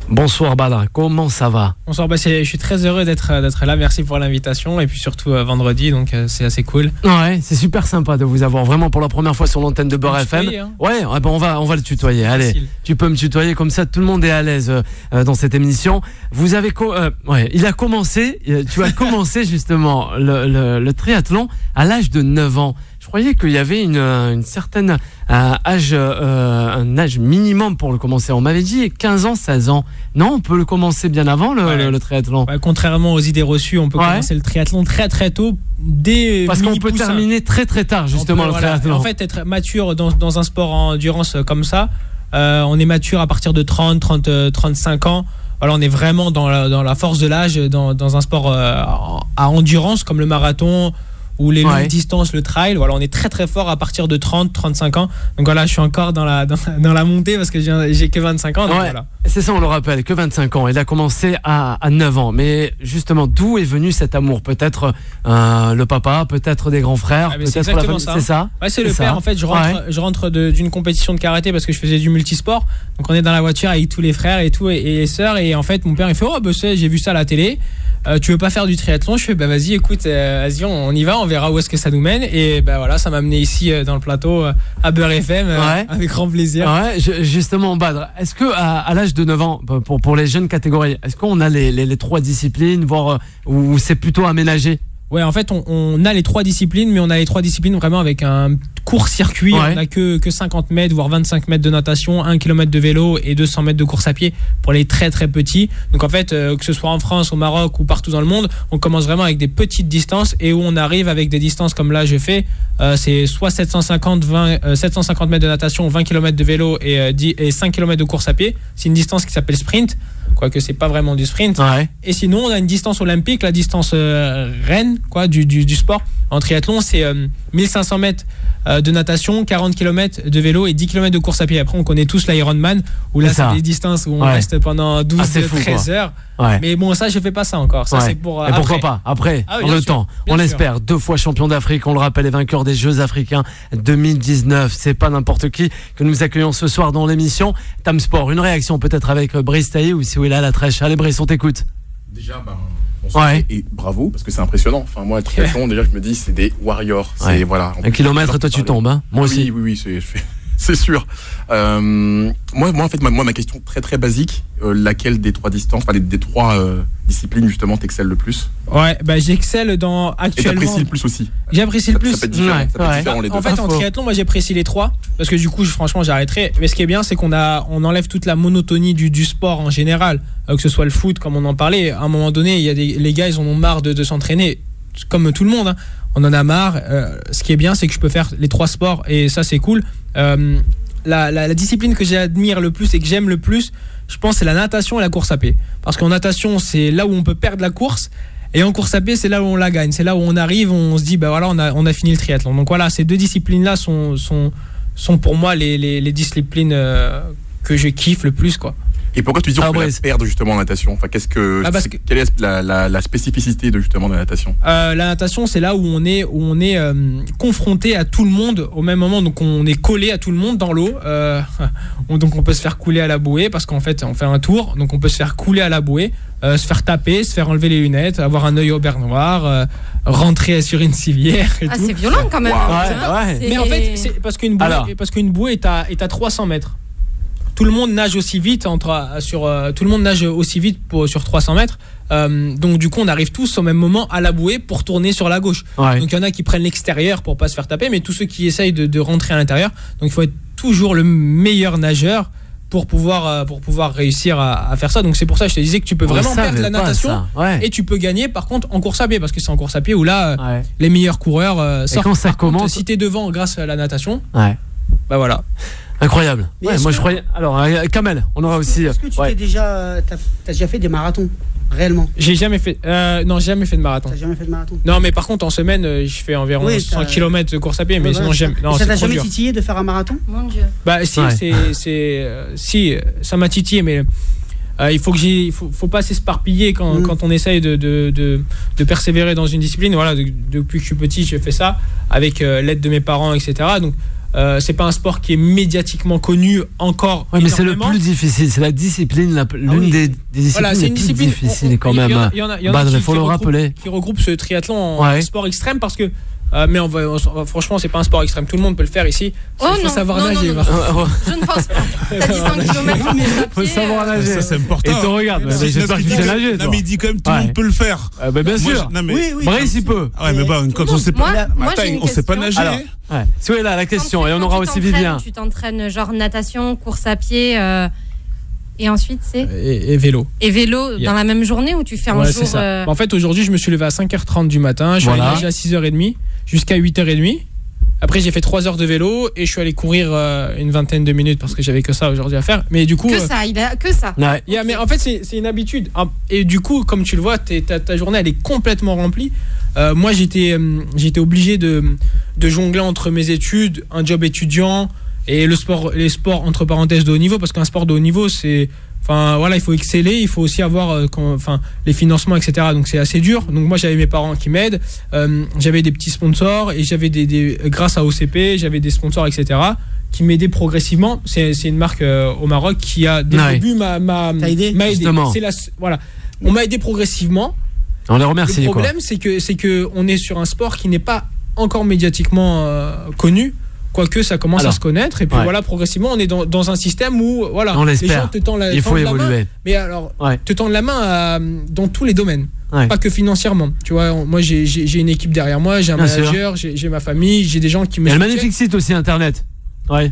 Bonsoir Badr, comment ça va? Bonsoir, bah c'est, je suis très heureux d'être, d'être là, merci pour l'invitation et puis surtout euh, vendredi, donc euh, c'est assez cool. Ouais, c'est super sympa de vous avoir vraiment pour la première fois sur l'antenne de Beurre F M. Tutoyer, hein. Ouais, ouais bah on, va, on va le tutoyer, C'est allez, facile. tu peux me tutoyer comme ça tout le monde est à l'aise euh, dans cette émission. Vous avez, co- euh, ouais, il a commencé, euh, tu as commencé justement le, le, le triathlon à l'âge de neuf ans. Je croyais qu'il y avait une, une certaine euh, âge, euh, un âge minimum pour le commencer. On m'avait dit quinze ans, seize ans. Non, on peut le commencer bien avant le, Ouais. le, le triathlon. Ouais, contrairement aux idées reçues, on peut Ouais. commencer le triathlon très très tôt, dès Parce qu'on mini peut poussins. terminer très très tard justement On peut, le voilà, triathlon. en fait, être mature dans, dans un sport en endurance comme ça, euh, on est mature à partir de trente, trente, trente-cinq ans. Voilà, on est vraiment dans la, dans la force de l'âge, dans, dans un sport euh, à endurance comme le marathon ou les Ouais. longues distances, le trail. Voilà, on est très très fort à partir de trente, trente-cinq ans. Donc voilà, je suis encore dans la, dans, dans la montée parce que j'ai, j'ai que vingt-cinq ans. Donc Ouais, voilà. c'est ça, on le rappelle, que vingt-cinq ans. Il a commencé à, à neuf ans. Mais justement, d'où est venu cet amour? Peut-être euh, le papa, peut-être des grands frères, Ah, mais c'est peut-être la exactement famille. ça. C'est ça. Ouais, c'est le C'est père. ça. En fait, je rentre, Ouais. je rentre de- d'une compétition de karaté parce que je faisais du multisport. Donc, on est dans la voiture avec tous les frères et tout et, et les sœurs. Et en fait, mon père, il fait oh, bah, c'est- j'ai vu ça à la télé. Euh, tu veux pas faire du triathlon? Je fais bah vas-y, écoute, euh, vas-y, on, on y va, on verra où est-ce que ça nous mène. Et bah voilà, ça m'a amené ici euh, dans le plateau euh, à Beurre F M euh, Ouais. avec grand plaisir. Ouais, je- justement, Badr, est-ce que à, à l'âge de neuf ans, pour, pour les jeunes catégories, est-ce qu'on a les, les, les trois disciplines, voire euh, ou c'est plutôt aménagé? Ouais, en fait, on, on a les trois disciplines, mais on a les trois disciplines vraiment avec un court circuit. Ouais. On n'a que, que cinquante mètres, voire vingt-cinq mètres de natation, un kilomètre de vélo et deux cents mètres de course à pied pour les très très petits. Donc en fait, euh, que ce soit en France, au Maroc ou partout dans le monde, on commence vraiment avec des petites distances et où on arrive avec des distances comme là je fais, euh, c'est soit sept cent cinquante, vingt, euh, sept cent cinquante mètres de natation, vingt kilomètres de vélo et, euh, dix, et cinq kilomètres de course à pied. C'est une distance qui s'appelle sprint, quoique c'est pas vraiment du sprint. Ouais. Et sinon, on a une distance olympique, la distance euh, reine quoi, du, du, du sport. En triathlon, c'est euh, mille cinq cents mètres euh, de natation, quarante kilomètres de vélo et dix kilomètres de course à pied. Après, on connaît tous l'Ironman, où là, C'est c'est ça. des distances où on Ouais. reste pendant douze Ah, c'est fou, treize quoi. heures. Ouais. Mais bon, ça, je fais pas ça encore. Ça, Ouais. c'est pour. euh, Et pourquoi après. pas après, Ah oui, dans bien le sûr, temps, bien on sûr. l'espère. Deux fois champion d'Afrique, on le rappelle, les vainqueurs des Jeux africains deux mille dix-neuf. C'est pas n'importe qui que nous accueillons ce soir dans l'émission Tam Sport. Une réaction peut-être avec euh, Brice Taillé ou si il a la trèche. Allez Brice, on t'écoute. Déjà, ben, bonsoir, Ouais. et bravo, parce que c'est impressionnant. Enfin, moi, triathlon, déjà, je me dis, c'est des warriors. C'est, Ouais. voilà. En Un plus, kilomètre, j'adore toi tu parler. tombes, hein. Moi Oui, aussi. Oui, oui, c'est, je fais- c'est sûr. Euh, moi, moi, en fait, ma, moi, ma question très, très basique, euh, laquelle des trois distances, enfin, des, des trois euh, disciplines, justement, t'excelles le plus? Ouais, bah, j'excelle dans Et actuellement. t'apprécies le plus aussi? J'apprécie le Ça, plus. ça peut être différent, Ouais, ça peut être ouais. différent, les deux. En fait, Pas en faux. triathlon, moi j'apprécie les trois parce que du coup, je- franchement, j'arrêterai. Mais ce qui est bien, c'est qu'on a, on enlève toute la monotonie du, du sport en général, Euh, que ce soit le foot, comme on en parlait. À un moment donné, il y a des, les gars, ils en ont marre de, de s'entraîner, comme tout le monde. Hein. On en a marre. Euh, ce qui est bien, c'est que je peux faire les trois sports et ça, c'est cool. Euh, la, la, la discipline que j'admire le plus et que j'aime le plus, je pense, c'est la natation et la course à pied. Parce qu'en natation, c'est là où on peut perdre la course. Et en course à pied, c'est là où on la gagne. C'est là où on arrive, on se dit, bah voilà, on a, on a fini le triathlon. Donc voilà, ces deux disciplines-là sont, sont, sont pour moi les, les, les disciplines euh, que je kiffe le plus, quoi. Et pourquoi tu dis Ah, qu'on peut la Brice. perdre justement en natation? Enfin, qu'est-ce que, Ah, parce c'est- que- quelle est la, la, la spécificité de justement de la natation? Euh, la natation, c'est là où on est, où on est euh, confronté à tout le monde au même moment. Donc on est collé à tout le monde dans l'eau. Euh, on- donc on peut se faire couler à la bouée parce qu'en fait on fait un tour. Donc on peut se faire couler à la bouée, euh, se faire taper, se faire enlever les lunettes, avoir un œil au beurre noir, euh, rentrer sur une civière et Ah, tout. c'est violent quand même. Wow. hein. Ouais, ouais. C'est- Mais en fait, c'est parce qu'une bouée, Alors. parce qu'une bouée est à, est à trois cents mètres. Tout le monde nage aussi vite entre sur euh, tout le monde nage aussi vite pour, sur trois cents mètres. Euh, donc du coup, on arrive tous au même moment à la bouée pour tourner sur la gauche. Ouais. Donc il y en a qui prennent l'extérieur pour pas se faire taper, mais tous ceux qui essayent de, de rentrer à l'intérieur. Donc il faut être toujours le meilleur nageur pour pouvoir euh, pour pouvoir réussir à, à faire ça. Donc c'est pour ça que je te disais que tu peux On vraiment savait perdre la pas natation ça. Ouais. et tu peux gagner par contre en course à pied parce que c'est en course à pied où là euh, Ouais. les meilleurs coureurs euh, sortent. quand ça Par contre, commence- si t'es devant grâce à la natation, Ouais. bah voilà. Incroyable. Mais Ouais, est-ce moi que- je croyais. Alors, euh, Kamel, on aura aussi. Est-ce que tu ouais. t'es déjà, t'as, t'as déjà fait des marathons réellement? J'ai jamais fait euh, non jamais fait de marathon. T'as jamais fait de marathon? Non mais par contre en semaine euh, je fais environ Oui, cent t'as- kilomètres de course à pied mais Ouais, sinon voilà. j'aime non Et ça c'est t'a trop jamais dur. titillé de faire un marathon? Mon Dieu. Bah si Ouais. c'est c'est euh, si euh, ça m'a titillé mais euh, il faut que j'ai il faut, faut pas s'esparpiller quand, Mm. quand on essaye de, de, de, de persévérer dans une discipline. Voilà, de- depuis que je suis petit je fais ça avec euh, l'aide de mes parents etc. Donc Euh, c'est pas un sport qui est médiatiquement connu encore. Ouais, mais c'est le plus difficile, c'est la discipline, la, l'une ah oui. des, des disciplines voilà, c'est les une plus discipline, difficiles on, on, quand même. Il y en a, il y en a, bah, qui, faut qui, le regroupe, rappeler. qui regroupe ce triathlon en ouais. sport extrême parce que. Euh, mais on va, on, franchement, c'est pas un sport extrême. Tout le monde peut le faire ici. Oh il faut non, savoir non, nager. non, non, non. Je ne pense pas. T'as dit cinq kilomètres mais il faut savoir nager. Ça, c'est important. Et tu regardes. Mais j'espère que tu sais nager. Non, mais il dit quand même tout le monde peut le faire. Ah, bah, bien moi, sûr. Non, mais... Oui, oui. Brice, il peut. Ouais, mais bon, quand on sait pas. Moi, moi, attends, on sait pas nager. Alors, ouais. C'est là la question. Et on aura aussi Vivien. Tu t'entraînes genre natation, course à pied. Euh... Et ensuite, c'est et, et vélo. Et vélo yeah. dans la même journée ou tu fais un ouais, jour euh... En fait, aujourd'hui, je me suis levé à cinq heures trente du matin. Je suis voilà. allé nager à six heures trente jusqu'à huit heures trente. Après, j'ai fait trois heures de vélo et je suis allé courir euh, une vingtaine de minutes parce que j'avais que ça aujourd'hui à faire. Mais du coup. Que euh... ça, il a que ça. Ouais. Yeah, mais en fait, c'est, c'est une habitude. Et du coup, comme tu le vois, ta, ta journée, elle est complètement remplie. Euh, moi, j'étais, euh, j'étais obligé de, de jongler entre mes études, un job étudiant et le sport, les sports entre parenthèses de haut niveau parce qu'un sport de haut niveau, c'est. Enfin voilà, il faut exceller, il faut aussi avoir euh, quand, enfin, les financements, et cetera. Donc c'est assez dur. Donc moi j'avais mes parents qui m'aident, euh, j'avais des petits sponsors et j'avais des, des grâce à O C P, j'avais des sponsors, et cetera qui m'aidaient progressivement. C'est, c'est une marque euh, au Maroc qui a dès le début m'a, m'a, m'a aidé. M'a aidé. C'est la, voilà, on m'a aidé progressivement. On les remercie. Le problème quoi. c'est que c'est que on est sur un sport qui n'est pas encore médiatiquement euh, connu. Quoique ça commence alors, à se connaître et puis ouais. voilà progressivement on est dans, dans un système où voilà on les l'espère. gens te tendent la, il faut tendent évoluer la main, mais alors ouais. te tendent la main à, dans tous les domaines ouais. pas que financièrement tu vois moi j'ai, j'ai, j'ai une équipe derrière moi j'ai un Bien manager j'ai, j'ai ma famille j'ai des gens qui me il y a le magnifique site aussi internet ouais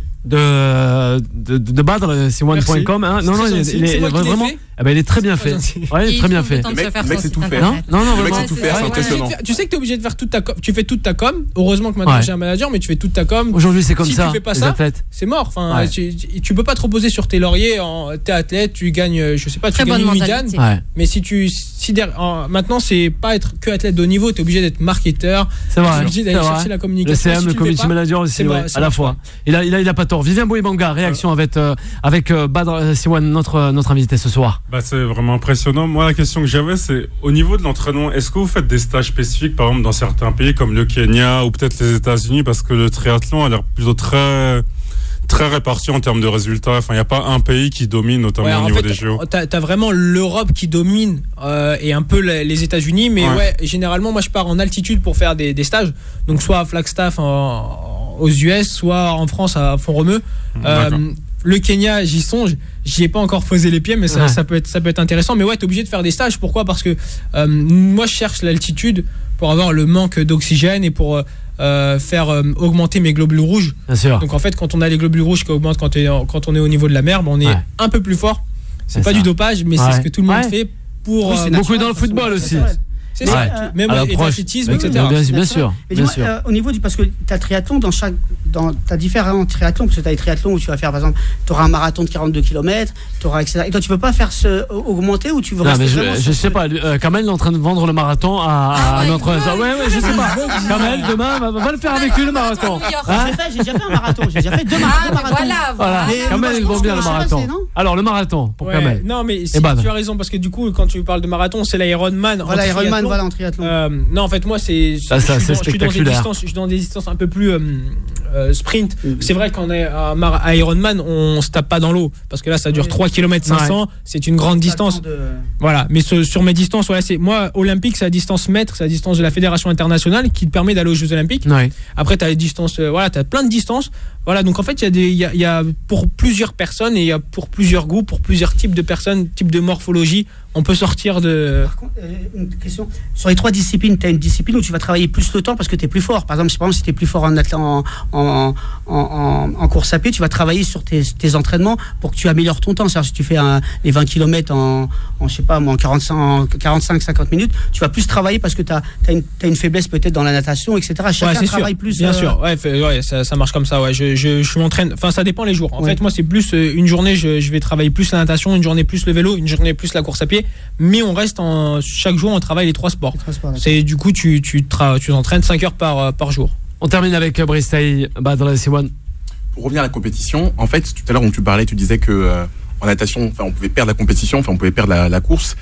de de, de Badr c'est one point com hein. non non il, il, est, il est vraiment ah ben il est très bien fait ouais il est très bien fait le mec, le mec c'est tout faire non non non le mec c'est tout faire c'est impressionnant tu sais que t'es obligé de faire toute ta com tu fais toute ta com heureusement que maintenant j'ai un manager mais tu fais toute ta com aujourd'hui c'est comme ça ça si tu fais pas ça c'est mort enfin tu peux pas te reposer sur tes lauriers t'es athlète tu gagnes je sais pas tu gagnes une médaille mais si tu si maintenant c'est pas être que athlète de haut niveau t'es obligé d'être marketeur c'est vrai t'es obligé d'aller chercher la communication le C M le community manager aussi à la fois il a il a pas tort Vivien Bouibanga réaction avec euh, avec euh, Badr Siwan notre notre invité ce soir. Bah c'est vraiment impressionnant. Moi la question que j'avais c'est au niveau de l'entraînement, est-ce que vous faites des stages spécifiques par exemple dans certains pays comme le Kenya ou peut-être les États-Unis parce que le triathlon a l'air plutôt très très réparti en termes de résultats. Enfin, il n'y a pas un pays qui domine, notamment ouais, au niveau fait, des J O. T'as, t'as vraiment l'Europe qui domine euh, et un peu les États-Unis, mais ouais. ouais, généralement, moi, je pars en altitude pour faire des, des stages. Donc, soit à Flagstaff en, aux U S, soit en France à Font-Romeu. Euh, le Kenya, j'y songe. J'y ai pas encore posé les pieds, mais ça, ouais. ça peut être, ça peut être intéressant. Mais ouais, t'es obligé de faire des stages. Pourquoi ? Parce que euh, moi, je cherche l'altitude pour avoir le manque d'oxygène et pour euh, faire euh, augmenter mes globules rouges. Bien sûr. Donc en fait, quand on a les globules rouges qui augmentent quand, quand on est au niveau de la mer, on est ouais. un peu plus fort. C'est, c'est pas ça. Du dopage, mais ouais. c'est ce que tout le monde ouais. fait pour. Oui, c'est euh, beaucoup dans le football aussi. C'est ça, ouais. même et l'athlétisme, et cetera. Bien, bien sûr. Mais dis-moi, euh, au niveau du. Parce que tu as triathlon dans chaque. Dans, tu as différents triathlons, parce que tu as des triathlons où tu vas faire, par exemple, tu auras un marathon de quarante-deux kilomètres, tu auras, et cetera. Et toi, tu ne peux pas faire ce, augmenter ou tu veux non, rester mais je, je sais pas. Euh, Kamel est en train de vendre le marathon à, ah, à ouais, notre. Ouais, ouais, ouais, je sais pas. Kamel, demain, va, va le faire avec lui le marathon. Hein j'ai déjà fait un marathon. J'ai déjà fait deux marathons. Voilà. Kamel, il vend bien le marathon. Alors, le marathon pour Kamel. Non, mais tu as raison, parce que du coup, quand tu parles de marathon, c'est l'Ironman. Voilà, l'Ironman, voilà, en triathlon. Non, en fait, moi, c'est. Ça, ça, je, suis dans, je, suis dans des distances, je suis dans des distances un peu plus euh, euh, sprint. Mmh. C'est vrai qu'en à Ironman, on se tape pas dans l'eau. Parce que là, ça dure oui. trois kilomètres cinq cents. Ouais. C'est une grande distance. De... Voilà. Mais sur, sur mes distances, voilà, c'est, moi, Olympique, c'est la distance mètre, c'est la distance de la Fédération internationale qui te permet d'aller aux Jeux Olympiques. Ouais. Après, tu as les distances. Euh, voilà, tu as plein de distances. Voilà, donc en fait, il y, y, y a pour plusieurs personnes et il y a pour plusieurs goûts, pour plusieurs types de personnes, types de morphologie, on peut sortir de. Par contre, euh, une question. Sur les trois disciplines, tu as une discipline où tu vas travailler plus le temps parce que tu es plus fort. Par exemple, si, par exemple, si tu es plus fort en, en, en, en, en course à pied, tu vas travailler sur tes, tes entraînements pour que tu améliores ton temps. C'est-à-dire, si tu fais un, les vingt kilomètres en, en, je sais pas, en quarante-cinq cinquante minutes, tu vas plus travailler parce que tu as une, une faiblesse peut-être dans la natation, et cetera. Chacun ouais, travaille sûr. plus. Bien euh... sûr, ouais, fait, ouais ça, ça marche comme ça. Ouais. Je, je, je m'entraîne, enfin, ça dépend les jours. En ouais. fait, moi, c'est plus euh, une journée, je, je vais travailler plus la natation, une journée plus le vélo, une journée plus la course à pied. Mais on reste en, chaque jour, on travaille les trois sports. Les trois sports c'est du coup, tu, tu, tra, tu t'entraînes cinq heures par, par jour. On termine avec euh, Brice Taï, bah, dans la C un. Pour revenir à la compétition, en fait, tout à l'heure, où tu parlais, tu disais que euh, en natation, enfin, on pouvait perdre la compétition, enfin, on pouvait perdre la, la course.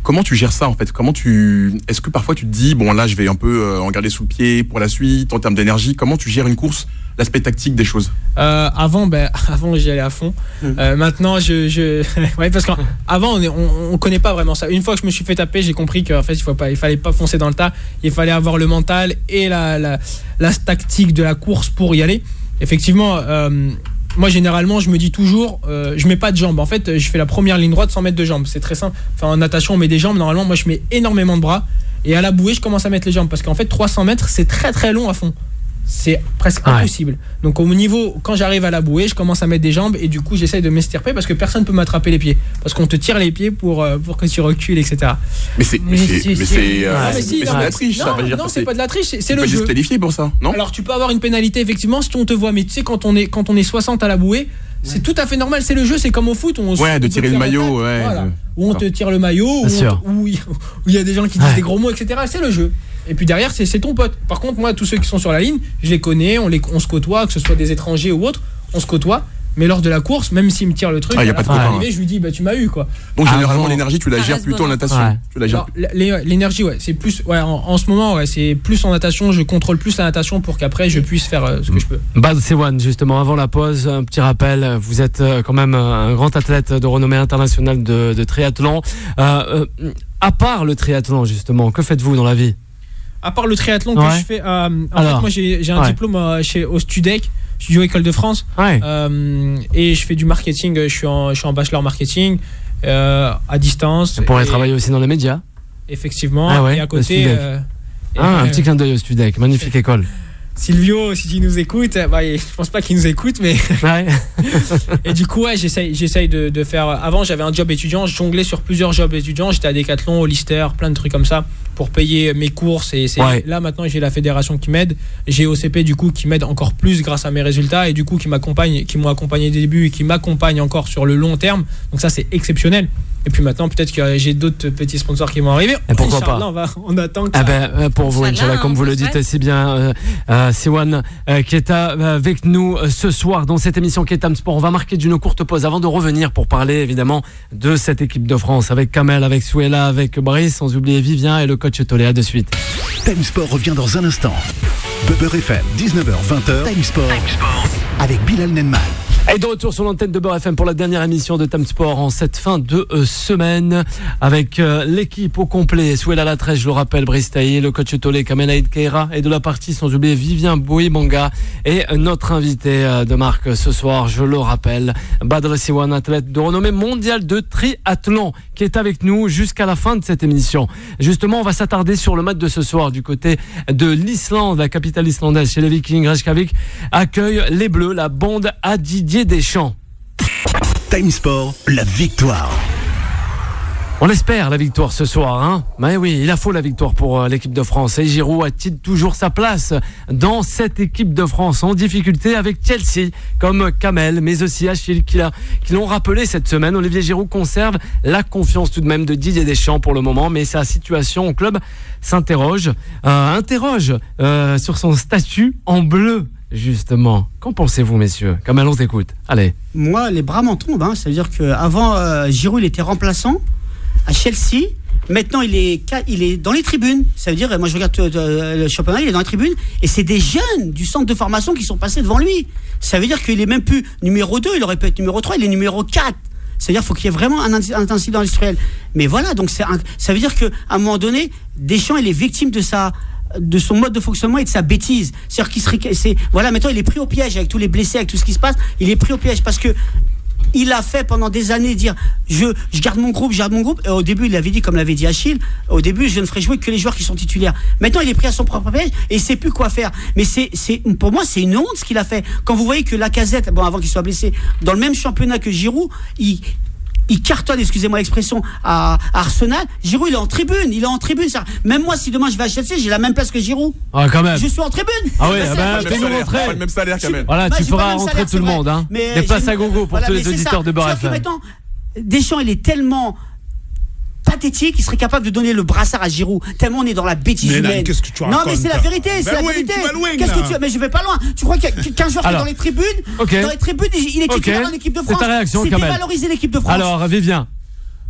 Comment tu gères ça en fait? Comment tu Est-ce que parfois tu te dis bon là je vais un peu euh, en garder sous le pied pour la suite en termes d'énergie? Comment tu gères une course, l'aspect tactique des choses? Euh, avant, ben, avant j'y allais à fond. Mmh. Euh, maintenant, je, je... ouais, parce qu'avant, on, est, on, on connaît pas vraiment ça. Une fois que je me suis fait taper, j'ai compris qu'en fait, il faut pas, il fallait pas foncer dans le tas. Il fallait avoir le mental et la, la, la tactique de la course pour y aller. Effectivement, euh, moi généralement, je me dis toujours, euh, je mets pas de jambes. En fait, je fais la première ligne droite sans mettre de jambes. C'est très simple. Enfin, en natation, on met des jambes. Normalement, moi, je mets énormément de bras. Et à la bouée, je commence à mettre les jambes parce qu'en fait, trois cents mètres, c'est très très long à fond. C'est presque impossible. Ouais. Donc au niveau, quand j'arrive à la bouée, je commence à mettre des jambes et du coup j'essaye de m'estirper parce que personne ne peut m'attraper les pieds. Parce qu'on te tire les pieds pour, pour que tu recules, et cetera. Mais c'est mais c'est, mais c'est, euh, mais si, mais c'est de la triche, non, ça veut dire. Non, c'est, c'est pas de la triche, c'est, c'est le jeu. Tu peux juste qualifier pour ça, non? Alors tu peux avoir une pénalité effectivement si on te voit, mais tu sais quand on est, quand on est soixante à la bouée, c'est tout à fait normal, c'est le jeu, c'est comme au foot. On, ouais, on de tirer le maillot, ouais. Voilà. Où on te tire le maillot, où il y a des gens qui disent ouais. des gros mots, et cetera. C'est le jeu. Et puis derrière, c'est, c'est ton pote. Par contre, moi, tous ceux qui sont sur la ligne, je les connais, on, les, on se côtoie, que ce soit des étrangers ou autres, on se côtoie. Mais lors de la course, même s'il me tire le truc, ah, y a pas de arrivé, je lui dis bah tu m'as eu quoi. Donc ah, généralement bon. l'énergie tu la gères plutôt en natation. Ouais. Tu la gères Alors, l'énergie ouais, c'est plus ouais en, en ce moment ouais, c'est plus en natation, je contrôle plus la natation pour qu'après je puisse faire euh, ce que je peux. Bad Sewan, justement avant la pause, un petit rappel, vous êtes euh, quand même un grand athlète de renommée internationale de, de triathlon. Euh, euh, à part le triathlon justement, que faites-vous dans la vie? À part le triathlon ouais. que je fais, euh, en Alors, fait moi j'ai, j'ai un ouais. diplôme euh, chez au Studec. Studio École de France ouais. euh, et je fais du marketing, je suis en, je suis en bachelor marketing euh, à distance. On pourrait travailler aussi dans les médias. Effectivement, ah ouais, et à côté. Euh, et ah, euh, un petit clin d'œil au Studec, magnifique école. Silvio, si tu nous écoutes, bah, je pense pas qu'il nous écoute, mais. Ouais. Et du coup, ouais, j'essaye, j'essaye de, de faire. Avant, j'avais un job étudiant, je jonglais sur plusieurs jobs étudiants. J'étais à Decathlon, au Lister, plein de trucs comme ça pour payer mes courses. Et c'est ouais. là maintenant, j'ai la fédération qui m'aide. J'ai O C P du coup qui m'aide encore plus grâce à mes résultats et du coup qui m'accompagne, qui m'ont accompagné au début et qui m'accompagne encore sur le long terme. Donc ça, c'est exceptionnel. Et puis maintenant, peut-être que j'ai d'autres petits sponsors qui vont arriver. Et pourquoi pas on, va, on attend que ah ça... ben, pour vous, Inch'Allah, comme vous le dites si bien, euh, euh, Sewan euh, qui est avec nous euh, ce soir dans cette émission qui est Time Sport. On va marquer d'une courte pause avant de revenir pour parler évidemment de cette équipe de France avec Kamel, avec Souela, avec Brice, sans oublier Vivien et le coach Tolé. À de suite. Time Sport revient dans un instant. Beurre F M, dix-neuf heures vingt. Time Sport, Time Sport avec Bilal Nenman. Et de retour sur l'antenne de Beurre F M pour la dernière émission de Time Sport en cette fin de euh, semaine avec euh, l'équipe au complet. Souela Latresse, je le rappelle, Brice Taillé, le coach Tolé, Kamel Aïd Keira et de la partie sans oublier Vivien Boïbanga et notre invité euh, de marque ce soir, je le rappelle, Badr Sewan, athlète de renommée mondiale de triathlon qui est avec nous jusqu'à la fin de cette émission. Justement, on va s'attarder sur le match de ce soir du côté de l'Islande, la capitale islandaise chez les Vikings. Reykjavik accueille les Bleus, la bande à Didier Deschamps. Time Sport, la victoire. On l'espère la victoire ce soir, hein. Mais oui, il a faut la victoire pour euh, l'équipe de France. Et Giroud a-t-il toujours sa place dans cette équipe de France en difficulté avec Chelsea, comme Kamel, mais aussi Achille qui, l'a, qui l'ont rappelé cette semaine. Olivier Giroud conserve la confiance tout de même de Didier Deschamps pour le moment, mais sa situation au club s'interroge, euh, interroge euh, sur son statut en bleu. Justement, qu'en pensez-vous, messieurs? Kamel, on t'écoute. Allez. Moi, les bras m'en tombent. Hein. C'est-à-dire qu'avant, euh, Giroud, il était remplaçant à Chelsea. Maintenant, il est, il est dans les tribunes. Ça veut dire, moi, je regarde euh, le championnat, il est dans les tribunes. Et c'est des jeunes du centre de formation qui sont passés devant lui. Ça veut dire qu'il est même plus numéro deux, il aurait pu être numéro trois, il est numéro quatre. C'est-à-dire qu'il faut qu'il y ait vraiment un, un incident industriel. Mais voilà, donc c'est un, ça veut dire qu'à un moment donné, Deschamps, il est victime de sa... de son mode de fonctionnement et de sa bêtise. C'est-à-dire qu'il serait, c'est, voilà, maintenant il est pris au piège avec tous les blessés, avec tout ce qui se passe. Il est pris au piège parce que il a fait pendant des années dire je, je garde mon groupe, je garde mon groupe. Et au début, il avait dit, comme l'avait dit Achille, au début, je ne ferai jouer que les joueurs qui sont titulaires. Maintenant, il est pris à son propre piège et il ne sait plus quoi faire. Mais c'est, c'est, pour moi, c'est une honte ce qu'il a fait. Quand vous voyez que Lacazette, bon, avant qu'il soit blessé, dans le même championnat que Giroud, il il cartonne, excusez-moi l'expression, à Arsenal. Giroud, il est en tribune, il est en tribune. Ça. Même moi, si demain je vais à Chelsea, j'ai la même place que Giroud. Ah, quand même. Je suis en tribune. Ah oui, bah, bah, fais-nous rentrer. Pas le même salaire, quand même. Voilà, bah, tu feras rentrer salaire, tout le monde. Hein. Des places à gogo pour voilà, tous les auditeurs ça. de Beurre F M. Deschamps, il est tellement pathétique, il serait capable de donner le brassard à Giroud. Tellement on est dans la bêtise mais humaine. Là, qu'est-ce que tu non mais c'est la vérité, c'est ben la oui, vérité. Loin, qu'est-ce que tu mais je vais pas loin. Tu crois qu'un joueur qui est dans les tribunes, okay. dans les tribunes, il est titulaire okay. dans l'équipe de France. C'est ta réaction, c'est Kamel. dévaloriser l'équipe de France. Alors, Vivien.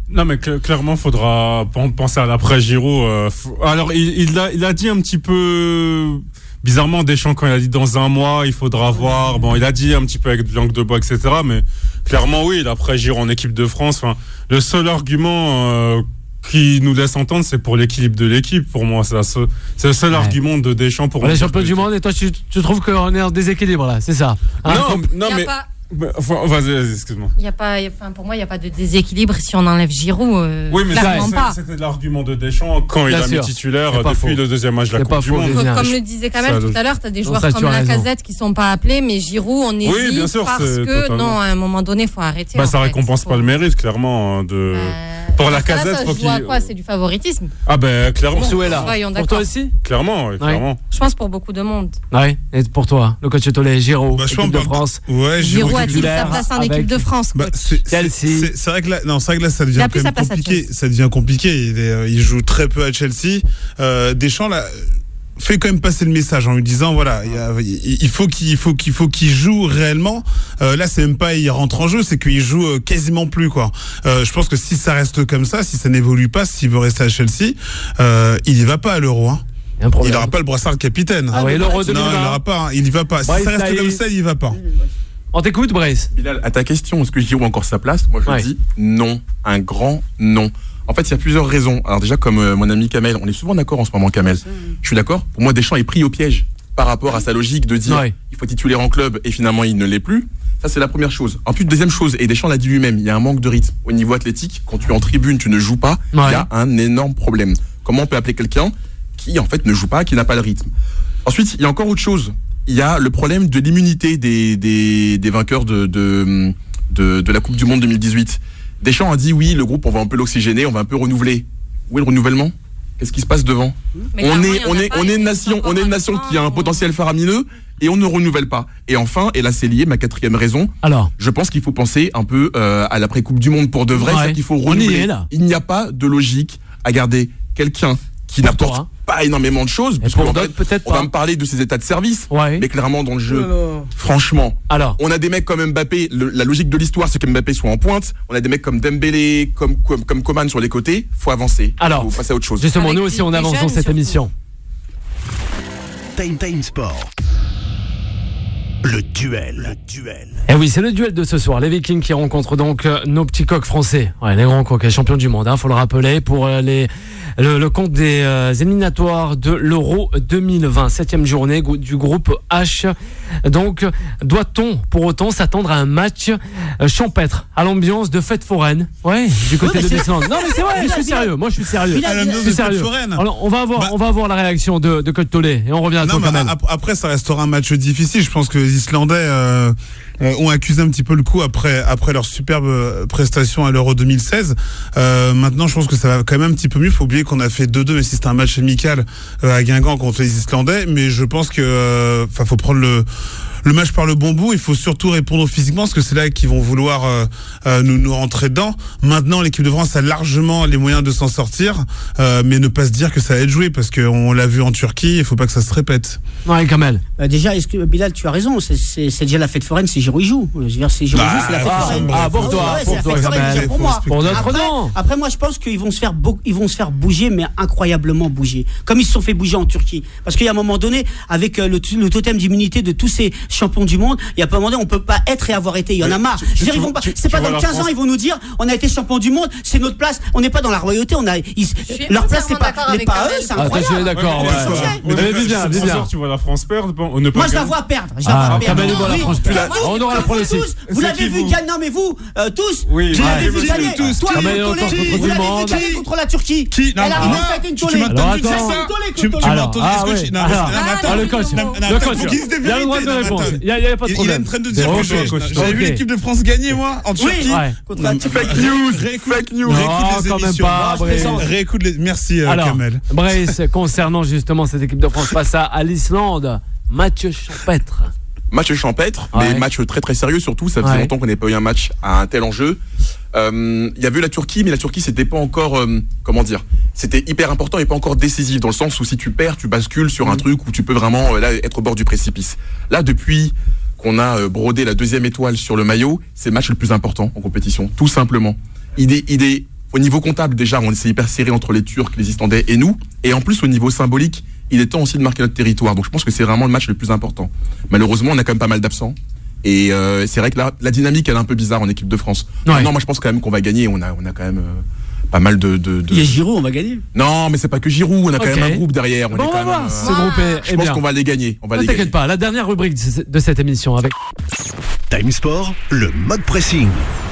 Non, mais cl- clairement, faudra penser à l'après Giroud. Euh, faut... Alors, il, il, a, il a dit un petit peu bizarrement Deschamps quand il a dit dans un mois, il faudra voir. Bon, il a dit un petit peu avec de langue de bois, et cetera. Mais clairement, oui, l'après Giroud en équipe de France. Enfin, le seul argument euh, qui nous laisse entendre, c'est pour l'équilibre de l'équipe. Pour moi, c'est, la seule, c'est le seul ouais. argument de Deschamps pour. On est champion du monde et toi, tu, tu trouves qu'on est en déséquilibre là, c'est ça? Hein, non, comme... non, mais. Pas... Enfin, vas-y, vas-y, excuse-moi. Il y a pas, y a, enfin, pour moi, il n'y a pas de déséquilibre si on enlève Giroud. Euh, oui, mais clairement c'est, pas. c'était l'argument de Deschamps quand Bien il a sûr. mis titulaire depuis faux. le deuxième match de la Coupe du Monde. Comme, comme le disait Kamel tout à l'heure, tu as des joueurs comme Lacazette qui ne sont pas appelés, mais Giroud, on hésite oui, bien sûr, parce que non, à un moment donné, il faut arrêter. Bah, ça fait. récompense pas le mérite, clairement. De... Euh, pour Lacazette, ça faut se joue à quoi? C'est du favoritisme. Ah ben clairement. Pour toi aussi? Clairement, clairement. Je pense pour beaucoup de monde. Oui. Et pour toi, le coach Tollet, Giroud, équipe de France. Giroud a-t-il sa place en équipe de France? Bah, c'est, c'est, c'est, c'est vrai que là, non, c'est vrai que là, ça devient quand même compliqué. Ça devient compliqué. Il, est, il joue très peu à Chelsea. Euh, Deschamps là fait quand même passer le message en lui disant voilà, il, y a, il faut qu'il, il faut qu'il faut qu'il joue réellement. Euh, là, c'est même pas il rentre en jeu, c'est qu'il joue quasiment plus quoi. Euh, je pense que si ça reste comme ça, si ça n'évolue pas, s'il veut rester à Chelsea, euh, il y va pas à l'Euro. Hein. Il n'aura pas le brassard de capitaine. Ah oui, l'Euro deux mille vingt. Non, il n'aura pas. Hein. Il y va pas. Si Brice, ça reste comme ça, il y va pas. On t'écoute, Brice. Bilal, à ta question, est-ce que Giroud a encore sa place? Moi, je ouais. dis non, un grand non. En fait, il y a plusieurs raisons. Alors déjà, comme euh, mon ami Kamel, on est souvent d'accord en ce moment, Kamel. Je suis d'accord. Pour moi, Deschamps est pris au piège par rapport à sa logique de dire ouais. il faut titulaire en club et finalement il ne l'est plus. Ça, c'est la première chose. Ensuite, deuxième chose, et Deschamps l'a dit lui-même, il y a un manque de rythme au niveau athlétique. Quand tu es en tribune, tu ne joues pas. Il ouais. y a un énorme problème. Comment on peut appeler quelqu'un qui en fait ne joue pas, qui n'a pas le rythme? Ensuite, il y a encore autre chose. Il y a le problème de l'immunité des, des, des vainqueurs de, de, de, de la Coupe du Monde deux mille dix-huit. Deschamps a dit oui, le groupe, on va un peu l'oxygéner, on va un peu renouveler. Où est le renouvellement? Qu'est-ce qui se passe devant? Mais on est, on est, on est une nation, on est une nation qui a un potentiel faramineux et on ne renouvelle pas. Et enfin, et là c'est lié, ma quatrième raison. Alors, je pense qu'il faut penser un peu euh, à l'après Coupe du Monde pour de vrai, ouais. c'est qu'il faut renouveler. Il n'y a pas de logique à garder quelqu'un qui pour n'apporte toi, hein. pas énormément de choses. Parce pour en fait, peut-être on pas. va me parler de ses états de service, ouais. mais clairement dans le jeu, oh franchement, alors. on a des mecs comme Mbappé, le, la logique de l'histoire c'est que Mbappé soit en pointe, on a des mecs comme Dembélé, comme, comme, comme Coman sur les côtés, faut avancer, alors, faut passer à autre chose. Justement, avec nous aussi on avance dans cette surtout. émission. Time Time Sport. Le duel. Le duel. Eh oui, c'est le duel de ce soir. Les Vikings qui rencontrent donc euh, nos petits coqs français. Ouais, les grands coqs, les champions du monde, hein, faut le rappeler, pour euh, les, le, le compte des euh, éliminatoires de l'Euro deux mille vingt. Septième journée du groupe H. Donc, doit-on pour autant s'attendre à un match euh, champêtre, à l'ambiance de fête foraine? Ouais, du côté ouais, de l'Islande. Non, mais c'est vrai, je suis sérieux. Moi, je suis sérieux. Je suis sérieux. Alors, on va avoir, bah, on va avoir la réaction de, de Coach Tollet et on revient à non, toi quand même. Après, ça restera un match difficile. Je pense que les Islandais euh, ont accusé un petit peu le coup après après leur superbe prestation à l'Euro deux mille seize. Euh, maintenant, je pense que ça va quand même un petit peu mieux. Faut oublier qu'on a fait deux deux, mais si c'était un match amical euh, à Guingamp contre les Islandais. Mais je pense que, enfin, euh, faut prendre le le match par le bon bout. Il faut surtout répondre physiquement, parce que c'est là qu'ils vont vouloir euh, euh, nous, nous rentrer dedans. Maintenant, l'équipe de France a largement les moyens de s'en sortir, euh, mais ne pas se dire que ça va être joué, parce qu'on l'a vu en Turquie, il faut pas que ça se répète. Ouais, Kamel. Euh, déjà, est-ce que Bilal, tu as raison, c'est, c'est, c'est déjà la fête foraine, c'est Giroud joue. Je veux dire, c'est Giroud joue, c'est la fête ah, foraine. Ah, pour toi, ouais, pour toi, Kamel. Pour moi. Pour notre après, non. Après, moi, je pense qu'ils vont se faire, beau, ils vont se faire bouger, mais incroyablement bouger. Comme ils se sont fait bouger en Turquie. Parce qu'il y a un moment donné, avec le, le totem d'immunité de tous ces champions du monde, il y a pas un moment donné, on peut pas être et avoir été. Il y en a marre. Je veux dire, ils vont pas, c'est pas dans quinze ans, ils vont nous dire, on a été champion du monde, c'est notre place. On n'est pas dans la royauté, on a, ils, leur place, c'est pas, n'est pas eux, c'est incroyable. Je suis d'accord, ouais. Mais dis bien, dis bien. Tu vois la France perdre, on ne peut Moi, je la vois perdre. Je la vois perdre. Kamel voit la France perdre. On aura la preuve aussi. Vous l'avez vu gagner, non, mais vous, tous, vous l'avez vu gagner. Toi, vous l'avez vu gagner contre la Turquie. Qui? Elle a fait une tollée. Tu m'entends? Est-ce que le coach, le coach, il y a le droit de répondre. Il y a pas de problème. Il est en train de dire que j'avais vu l'équipe de France gagner, moi, en Turquie. Fake news, fake news. Réécoute les émissions. Réécoute les. Merci, Kamel. Brice, concernant justement cette équipe de France face à l'Islande, match champêtre. Match champêtre, ouais. mais match très très sérieux surtout. Ça faisait ouais. longtemps qu'on n'avait pas eu un match à un tel enjeu. Il euh, y avait eu la Turquie, mais la Turquie c'était pas encore, euh, comment dire, c'était hyper important et pas encore décisif, dans le sens où si tu perds, tu bascules sur un mmh. truc où tu peux vraiment euh, là être au bord du précipice. Là, depuis qu'on a euh, brodé la deuxième étoile sur le maillot, c'est le match le plus important en compétition, tout simplement. Il est, il est au niveau comptable, déjà, on s'est hyper serré entre les Turcs, les Islandais et nous. Et en plus, au niveau symbolique, il est temps aussi de marquer notre territoire. Donc je pense que c'est vraiment le match le plus important. Malheureusement, on a quand même pas mal d'absents. Et euh, c'est vrai que la, la dynamique, elle est un peu bizarre en équipe de France. Ouais. Non, moi je pense quand même qu'on va gagner. On a, on a quand même euh, pas mal de, de, de... Il y a Giroud, on va gagner. Non, mais c'est pas que Giroud. On a Ok. quand même un groupe derrière. On Bon, est on quand va même, voir, euh, ce groupe est, je est pense bien. qu'on va les gagner. On va Ne les t'inquiète gagner. pas, la dernière rubrique de de cette émission avec... Time Sport, le mode pressing.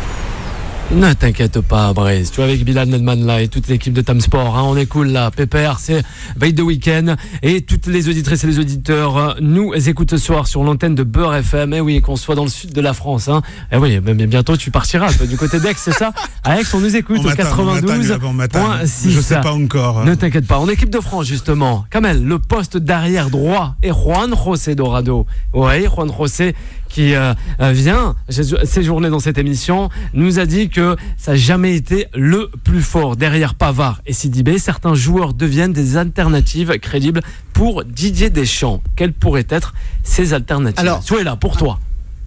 Ne t'inquiète pas, Brice. Tu es avec Bilal Nedman là et toute l'équipe de Time Sport. Hein. On est cool là. Pépère, c'est veille de week-end. Et toutes les auditrices et les auditeurs euh, nous écoutent ce soir sur l'antenne de Beurre F M. Et oui, qu'on soit dans le sud de la France. Hein. Et oui, mais bientôt tu partiras toi, du côté d'Aix, c'est ça? À Aix, on nous écoute On au m'attend, on m'attend, quatre-vingt-douze on m'attend. point six. Je sais pas encore. Ne t'inquiète pas. En équipe de France, justement, Kamel, le poste d'arrière droit et Juan José Dorado. Oui, Juan José qui euh, vient séjourner dans cette émission, nous a dit que ça n'a jamais été le plus fort. Derrière Pavard et Sidibé, certains joueurs deviennent des alternatives crédibles pour Didier Deschamps. Quelles pourraient être ces alternatives? Alors, sois là pour toi.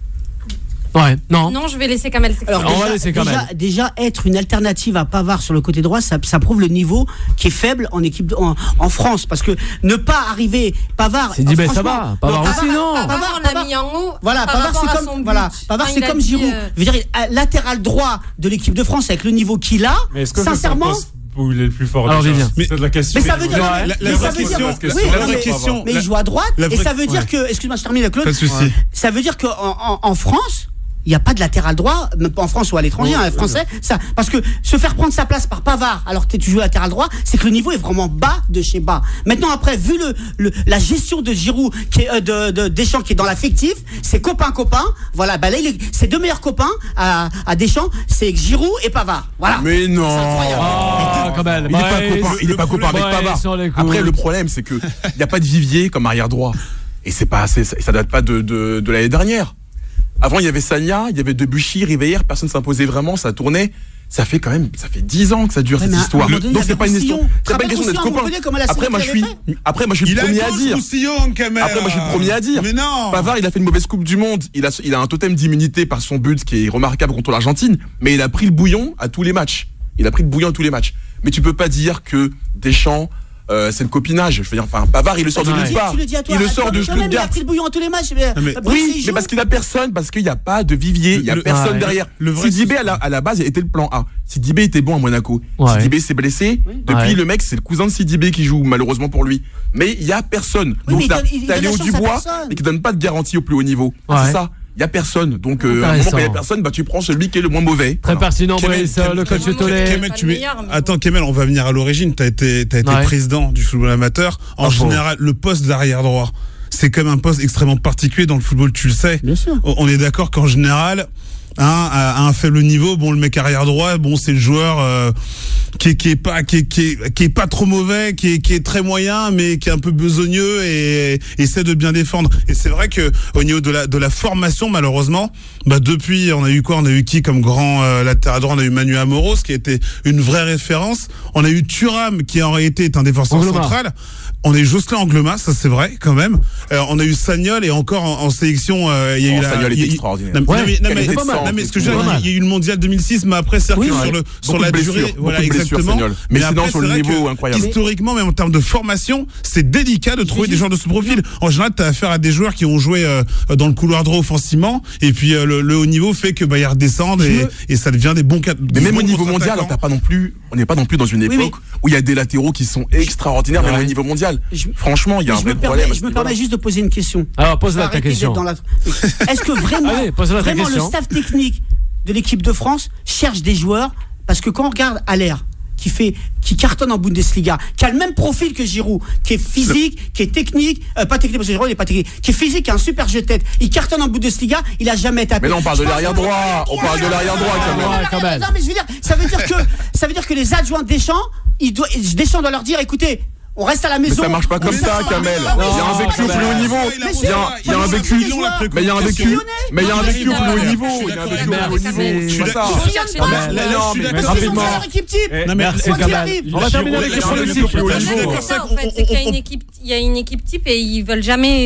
Ouais, non. Non, je vais laisser Kamel s'exprimer. Alors On va déjà, laisser Kamel. déjà, déjà, être une alternative à Pavard sur le côté droit, ça, ça prouve le niveau qui est faible en équipe de- en, en France, parce que ne pas arriver Pavard. Sidibé, ça franchement, va. Pavard aussi, non. Pavard, Pavard, on l'a Pavard- mis en haut. Voilà, par Pavard rapport c'est à comme son but. voilà, Pavard Quand c'est il a comme dit, Giroud. euh, Je veux dire, à- latéral droit de l'équipe de France avec le niveau qu'il a, Mais est-ce que c'est un sincèrement. poste où il est le plus fort Alors, déjà Vivien. Mais- C'est de la question. Mais ça veut dire, La- mais la ça vraie veut dire, question, oui, la non, vraie mais- question, mais la- il joue à droite la et vraie- ça veut dire ouais. que, excuse-moi, je termine, Claude. Pas de souci. Ça veut dire qu'en en, en France, il n'y a pas de latéral droit, même pas en France ou à l'étranger, hein, français. Ça, parce que se faire prendre sa place par Pavard alors que tu joues latéral droit, c'est que le niveau est vraiment bas de chez bas. Maintenant, après, vu le, le la gestion de Giroud, qui est, euh, de, de Deschamps, qui est dans l'affectif, c'est copain copain. Voilà, bah là, il est, ses deux meilleurs copains à, à Deschamps, c'est Giroud et Pavard. Voilà. Mais non. C'est incroyable. Ah, Kamel. Il est pas Brice. copain, il est pas copain avec Brice Pavard. sur les coups. Après, le problème, c'est que il y a pas de vivier comme arrière droit. Et c'est pas assez, ça, ça date pas de, de, de l'année dernière. Avant, il y avait Sagna, il y avait Debuchy, Rivière, personne s'imposait vraiment, ça tournait. Ça fait quand même, ça fait dix ans que ça dure Ouais, cette mais à un histoire. moment donné, Donc il y c'est avait pas une histoire, Roussillon. c'est pas une question d'être Roussillon, copain. Montpellier, comment la Après, moi je suis, sélection après moi je suis Il le a premier à un dire. Roussillon, caméra. Après, moi, je suis le premier à dire. Mais non. Pavard, il a fait une mauvaise Coupe du Monde. Il a, il a un totem d'immunité par son but qui est remarquable contre l'Argentine. Mais il a pris le bouillon à tous les matchs. Il a pris le bouillon à tous les matchs. Mais tu peux pas dire que Deschamps, euh, c'est le copinage. Je veux dire, enfin, Pavard, il le sort de Ouais. nulle part. Tu le dis à toi, Il le à sort toi, de quand même, il a Stuttgart. pris le bouillon à tous les matchs. Mais, mais- Brice, Oui, il mais joue. parce qu'il a personne, parce qu'il n'y a pas de vivier, il y a Le- personne ouais. derrière. Le vrai Sidibé, souci- à la, à la base, était le plan A. Sidibé était bon à Monaco. Ouais. Sidibé s'est blessé. Depuis, Ouais. le mec, c'est le cousin de Sidibé qui joue, malheureusement pour lui. Mais il y a personne. Oui, mais Donc, il t'as donne- il- il t'as donne la Léo chance à Dubois, personne. mais qui donne pas de garantie au plus haut niveau. Ouais. C'est ça. Il y a personne. Donc, euh, à un moment, Intéressant. quand il y a personne, bah, tu prends celui qui est le moins mauvais. Très Voilà. pertinent, Kamel, Brice, Kamel, le coach Kamel, Tollet. Kamel, Pas tu le mets- meilleur, mais Attends, Kamel, on va venir à l'origine. T'as été, t'as été Ouais. président du football amateur. En Ah bon. général, le poste d'arrière droit, c'est comme un poste extrêmement particulier dans le football, tu le sais. Bien sûr. On on est d'accord qu'en général, hein, à, à un faible niveau, bon, le mec arrière droit, bon, c'est le joueur euh, qui, est, qui est pas, qui est, qui est, qui est pas trop mauvais, qui est, qui est très moyen, mais qui est un peu besogneux et, et essaie de bien défendre. Et c'est vrai que au niveau de la de la formation, malheureusement, bah depuis, on a eu quoi On a eu qui comme grand euh, latéral droit On a eu Manu Amoros, qui était une vraie référence. On a eu Thuram, qui en réalité est un défenseur Angloma. central. On a eu Jocelyn Angloma, ça c'est vrai quand même. Euh, on a eu Sagnol et encore en, en sélection, euh, il y a Oh, eu la. Sagnol il y a était eu- extraordinaire. Non, mais- Ouais, non, mais- non, elle mais- était pas mal. non, mais ce que je veux Pas dire, mal. il y a eu le mondial deux mille six, mais après circule Oui, sur ouais. le sur Beaucoup la de blessures, durée, beaucoup voilà de blessures, exactement. Sagnol. Mais sinon, après, sur c'est le vrai niveau, que incroyable. Historiquement, même en termes de formation, c'est délicat de trouver des joueurs de ce profil. En général, tu as affaire à des joueurs qui ont joué euh, dans le couloir droit offensivement, et puis euh, le, le haut niveau fait que bah ils redescendent Je et, me- et ça devient des bons cas. Mais même au niveau mondial, t'as pas non plus, on n'est pas non plus dans une Oui, époque où il y a des latéraux qui sont extraordinaires, même Ouais. au niveau mondial. Je- Franchement, il y a un je vrai me problème. permets, à je ce me niveau-là. permets juste de poser une question. Alors, pose-la ta Arrêtez question. d'être dans la- Est-ce que vraiment, Allez, pose-la ta vraiment le question. staff technique de l'équipe de France cherche des joueurs? Parce que quand on regarde Haller, qui fait, qui cartonne en Bundesliga, qui a le même profil que Giroud, qui est physique, qui est technique, euh, pas technique parce que Giroud il est pas technique, qui est physique, qui a un super jeu de tête, il cartonne en Bundesliga, il a jamais tapé. Mais là, on parle de Je pense l'arrière que- droit. On parle de l'arrière droit, quand même. Ouais, quand même. Non mais je veux dire, ça veut dire que, ça veut dire que les adjoints de Deschamps, ils doivent, Deschamps doit leur dire, écoutez, on reste à la Mais maison. ça marche pas comme Mais ça, non, Kamel. mais Il non, y a un vécu au Kamel. plus haut niveau. Il a- Il y a un- il y a un vécu. Mais il y a un vécu. Mais il y a un vécu au plus haut niveau. Il y a un vécu au plus haut Merci. niveau. Je C'est suis pas ça. Faut chercher Ah, des ben, joueurs. là, là, Non, je suis mais d'accord. Parce qu'ils ont rapidement. leur équipe type. Eh, Non, mais merci, quoi qu'il Kamel. arrive. On va terminer avec Il y les a un pronostics. vécu au plus haut Je suis niveau. d'accord, C'est ça, en qu'on- fait, on- c'est qu'il y a on- une équipe, il y a une équipe type et ils veulent jamais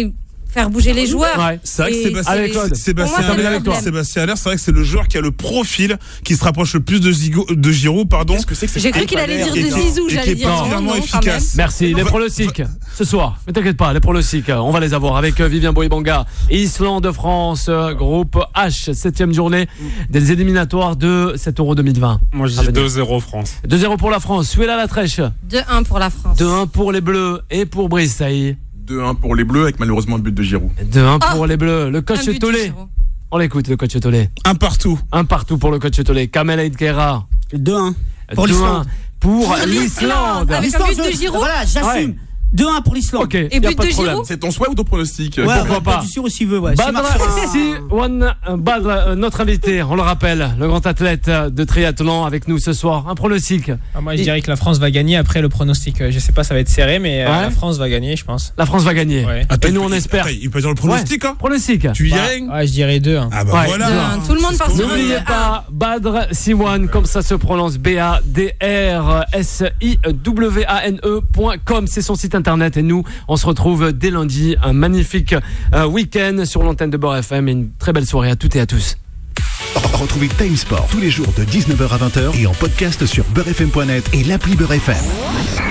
faire bouger les joueurs. Ouais. C'est vrai que Et Sébastien, Allez, Claude. Sébastien, Pour moi, c'est le Haller, problème. Sébastien Haller, c'est vrai que c'est le joueur qui a le profil qui se rapproche le plus de, Zigo, de Giroud, pardon. Qu'est-ce que c'est que cette J'ai cru qu'il allait dire Et de qui- Zizou, et qui j'allais est dire non, particulièrement non, quand même. efficace. Merci, les Va- pronostics ce soir. Ne t'inquiète pas, les pronostics, on va les avoir avec euh, Vivien Boibanga. Islande-France, euh, groupe H, septième journée des éliminatoires de cet Euro deux mille vingt. Moi, je Ça veut dis dire. deux zéro France. deux zéro pour la France, Suela la Trèche. deux un pour la France. deux un pour les Bleus et pour Brice Saï. deux un pour les Bleus avec malheureusement le but de Giroud. deux un pour Oh, les Bleus. Le Un coach but de Tolé. Giroud. On l'écoute, le coach Tolé. Un partout. Un partout pour le coach Tolé. Kamel Aïdkera. deux un. Pour deux un l'Islande. pour Pour l'Islande. Avec un L'Islande, but de je- Giroud. Voilà, j'assume. deux un pour l'Islande. Ok, Et y a but pas de de problème. Giroud. C'est ton souhait ou ton pronostic Ouais, Pourquoi ouais, pas. Tu sûr aussi veut, ouais. Si Badr Marc sur un- Siwan Badr, euh, notre invité, on le rappelle, le grand athlète de triathlon avec nous ce soir. Un pronostic. Ah, moi, je dirais que la France va gagner. Après, le pronostic, euh, je sais pas, ça va être serré, mais euh, Ouais. la France va gagner, je pense. La France va gagner. Ouais. Et nous, il on peut- espère. attends, il peut dire le pronostic, hein. Pronostic. Tu y Bah, dirais ouais, je dirais deux. Hein. Ah bah Ouais. voilà. deux un. Tout le monde part sur un. N'oubliez pas, Badr Siwan, comme ça se prononce, B A D R S I W A N E point com, c'est son site internet. Et nous, on se retrouve dès lundi. Un magnifique euh, week-end sur l'antenne de Beurre F M et une très belle soirée à toutes et à tous. Retrouvez Time Sport tous les jours de dix-neuf heures à vingt heures et en podcast sur beurre f m point net et l'appli Beurre F M.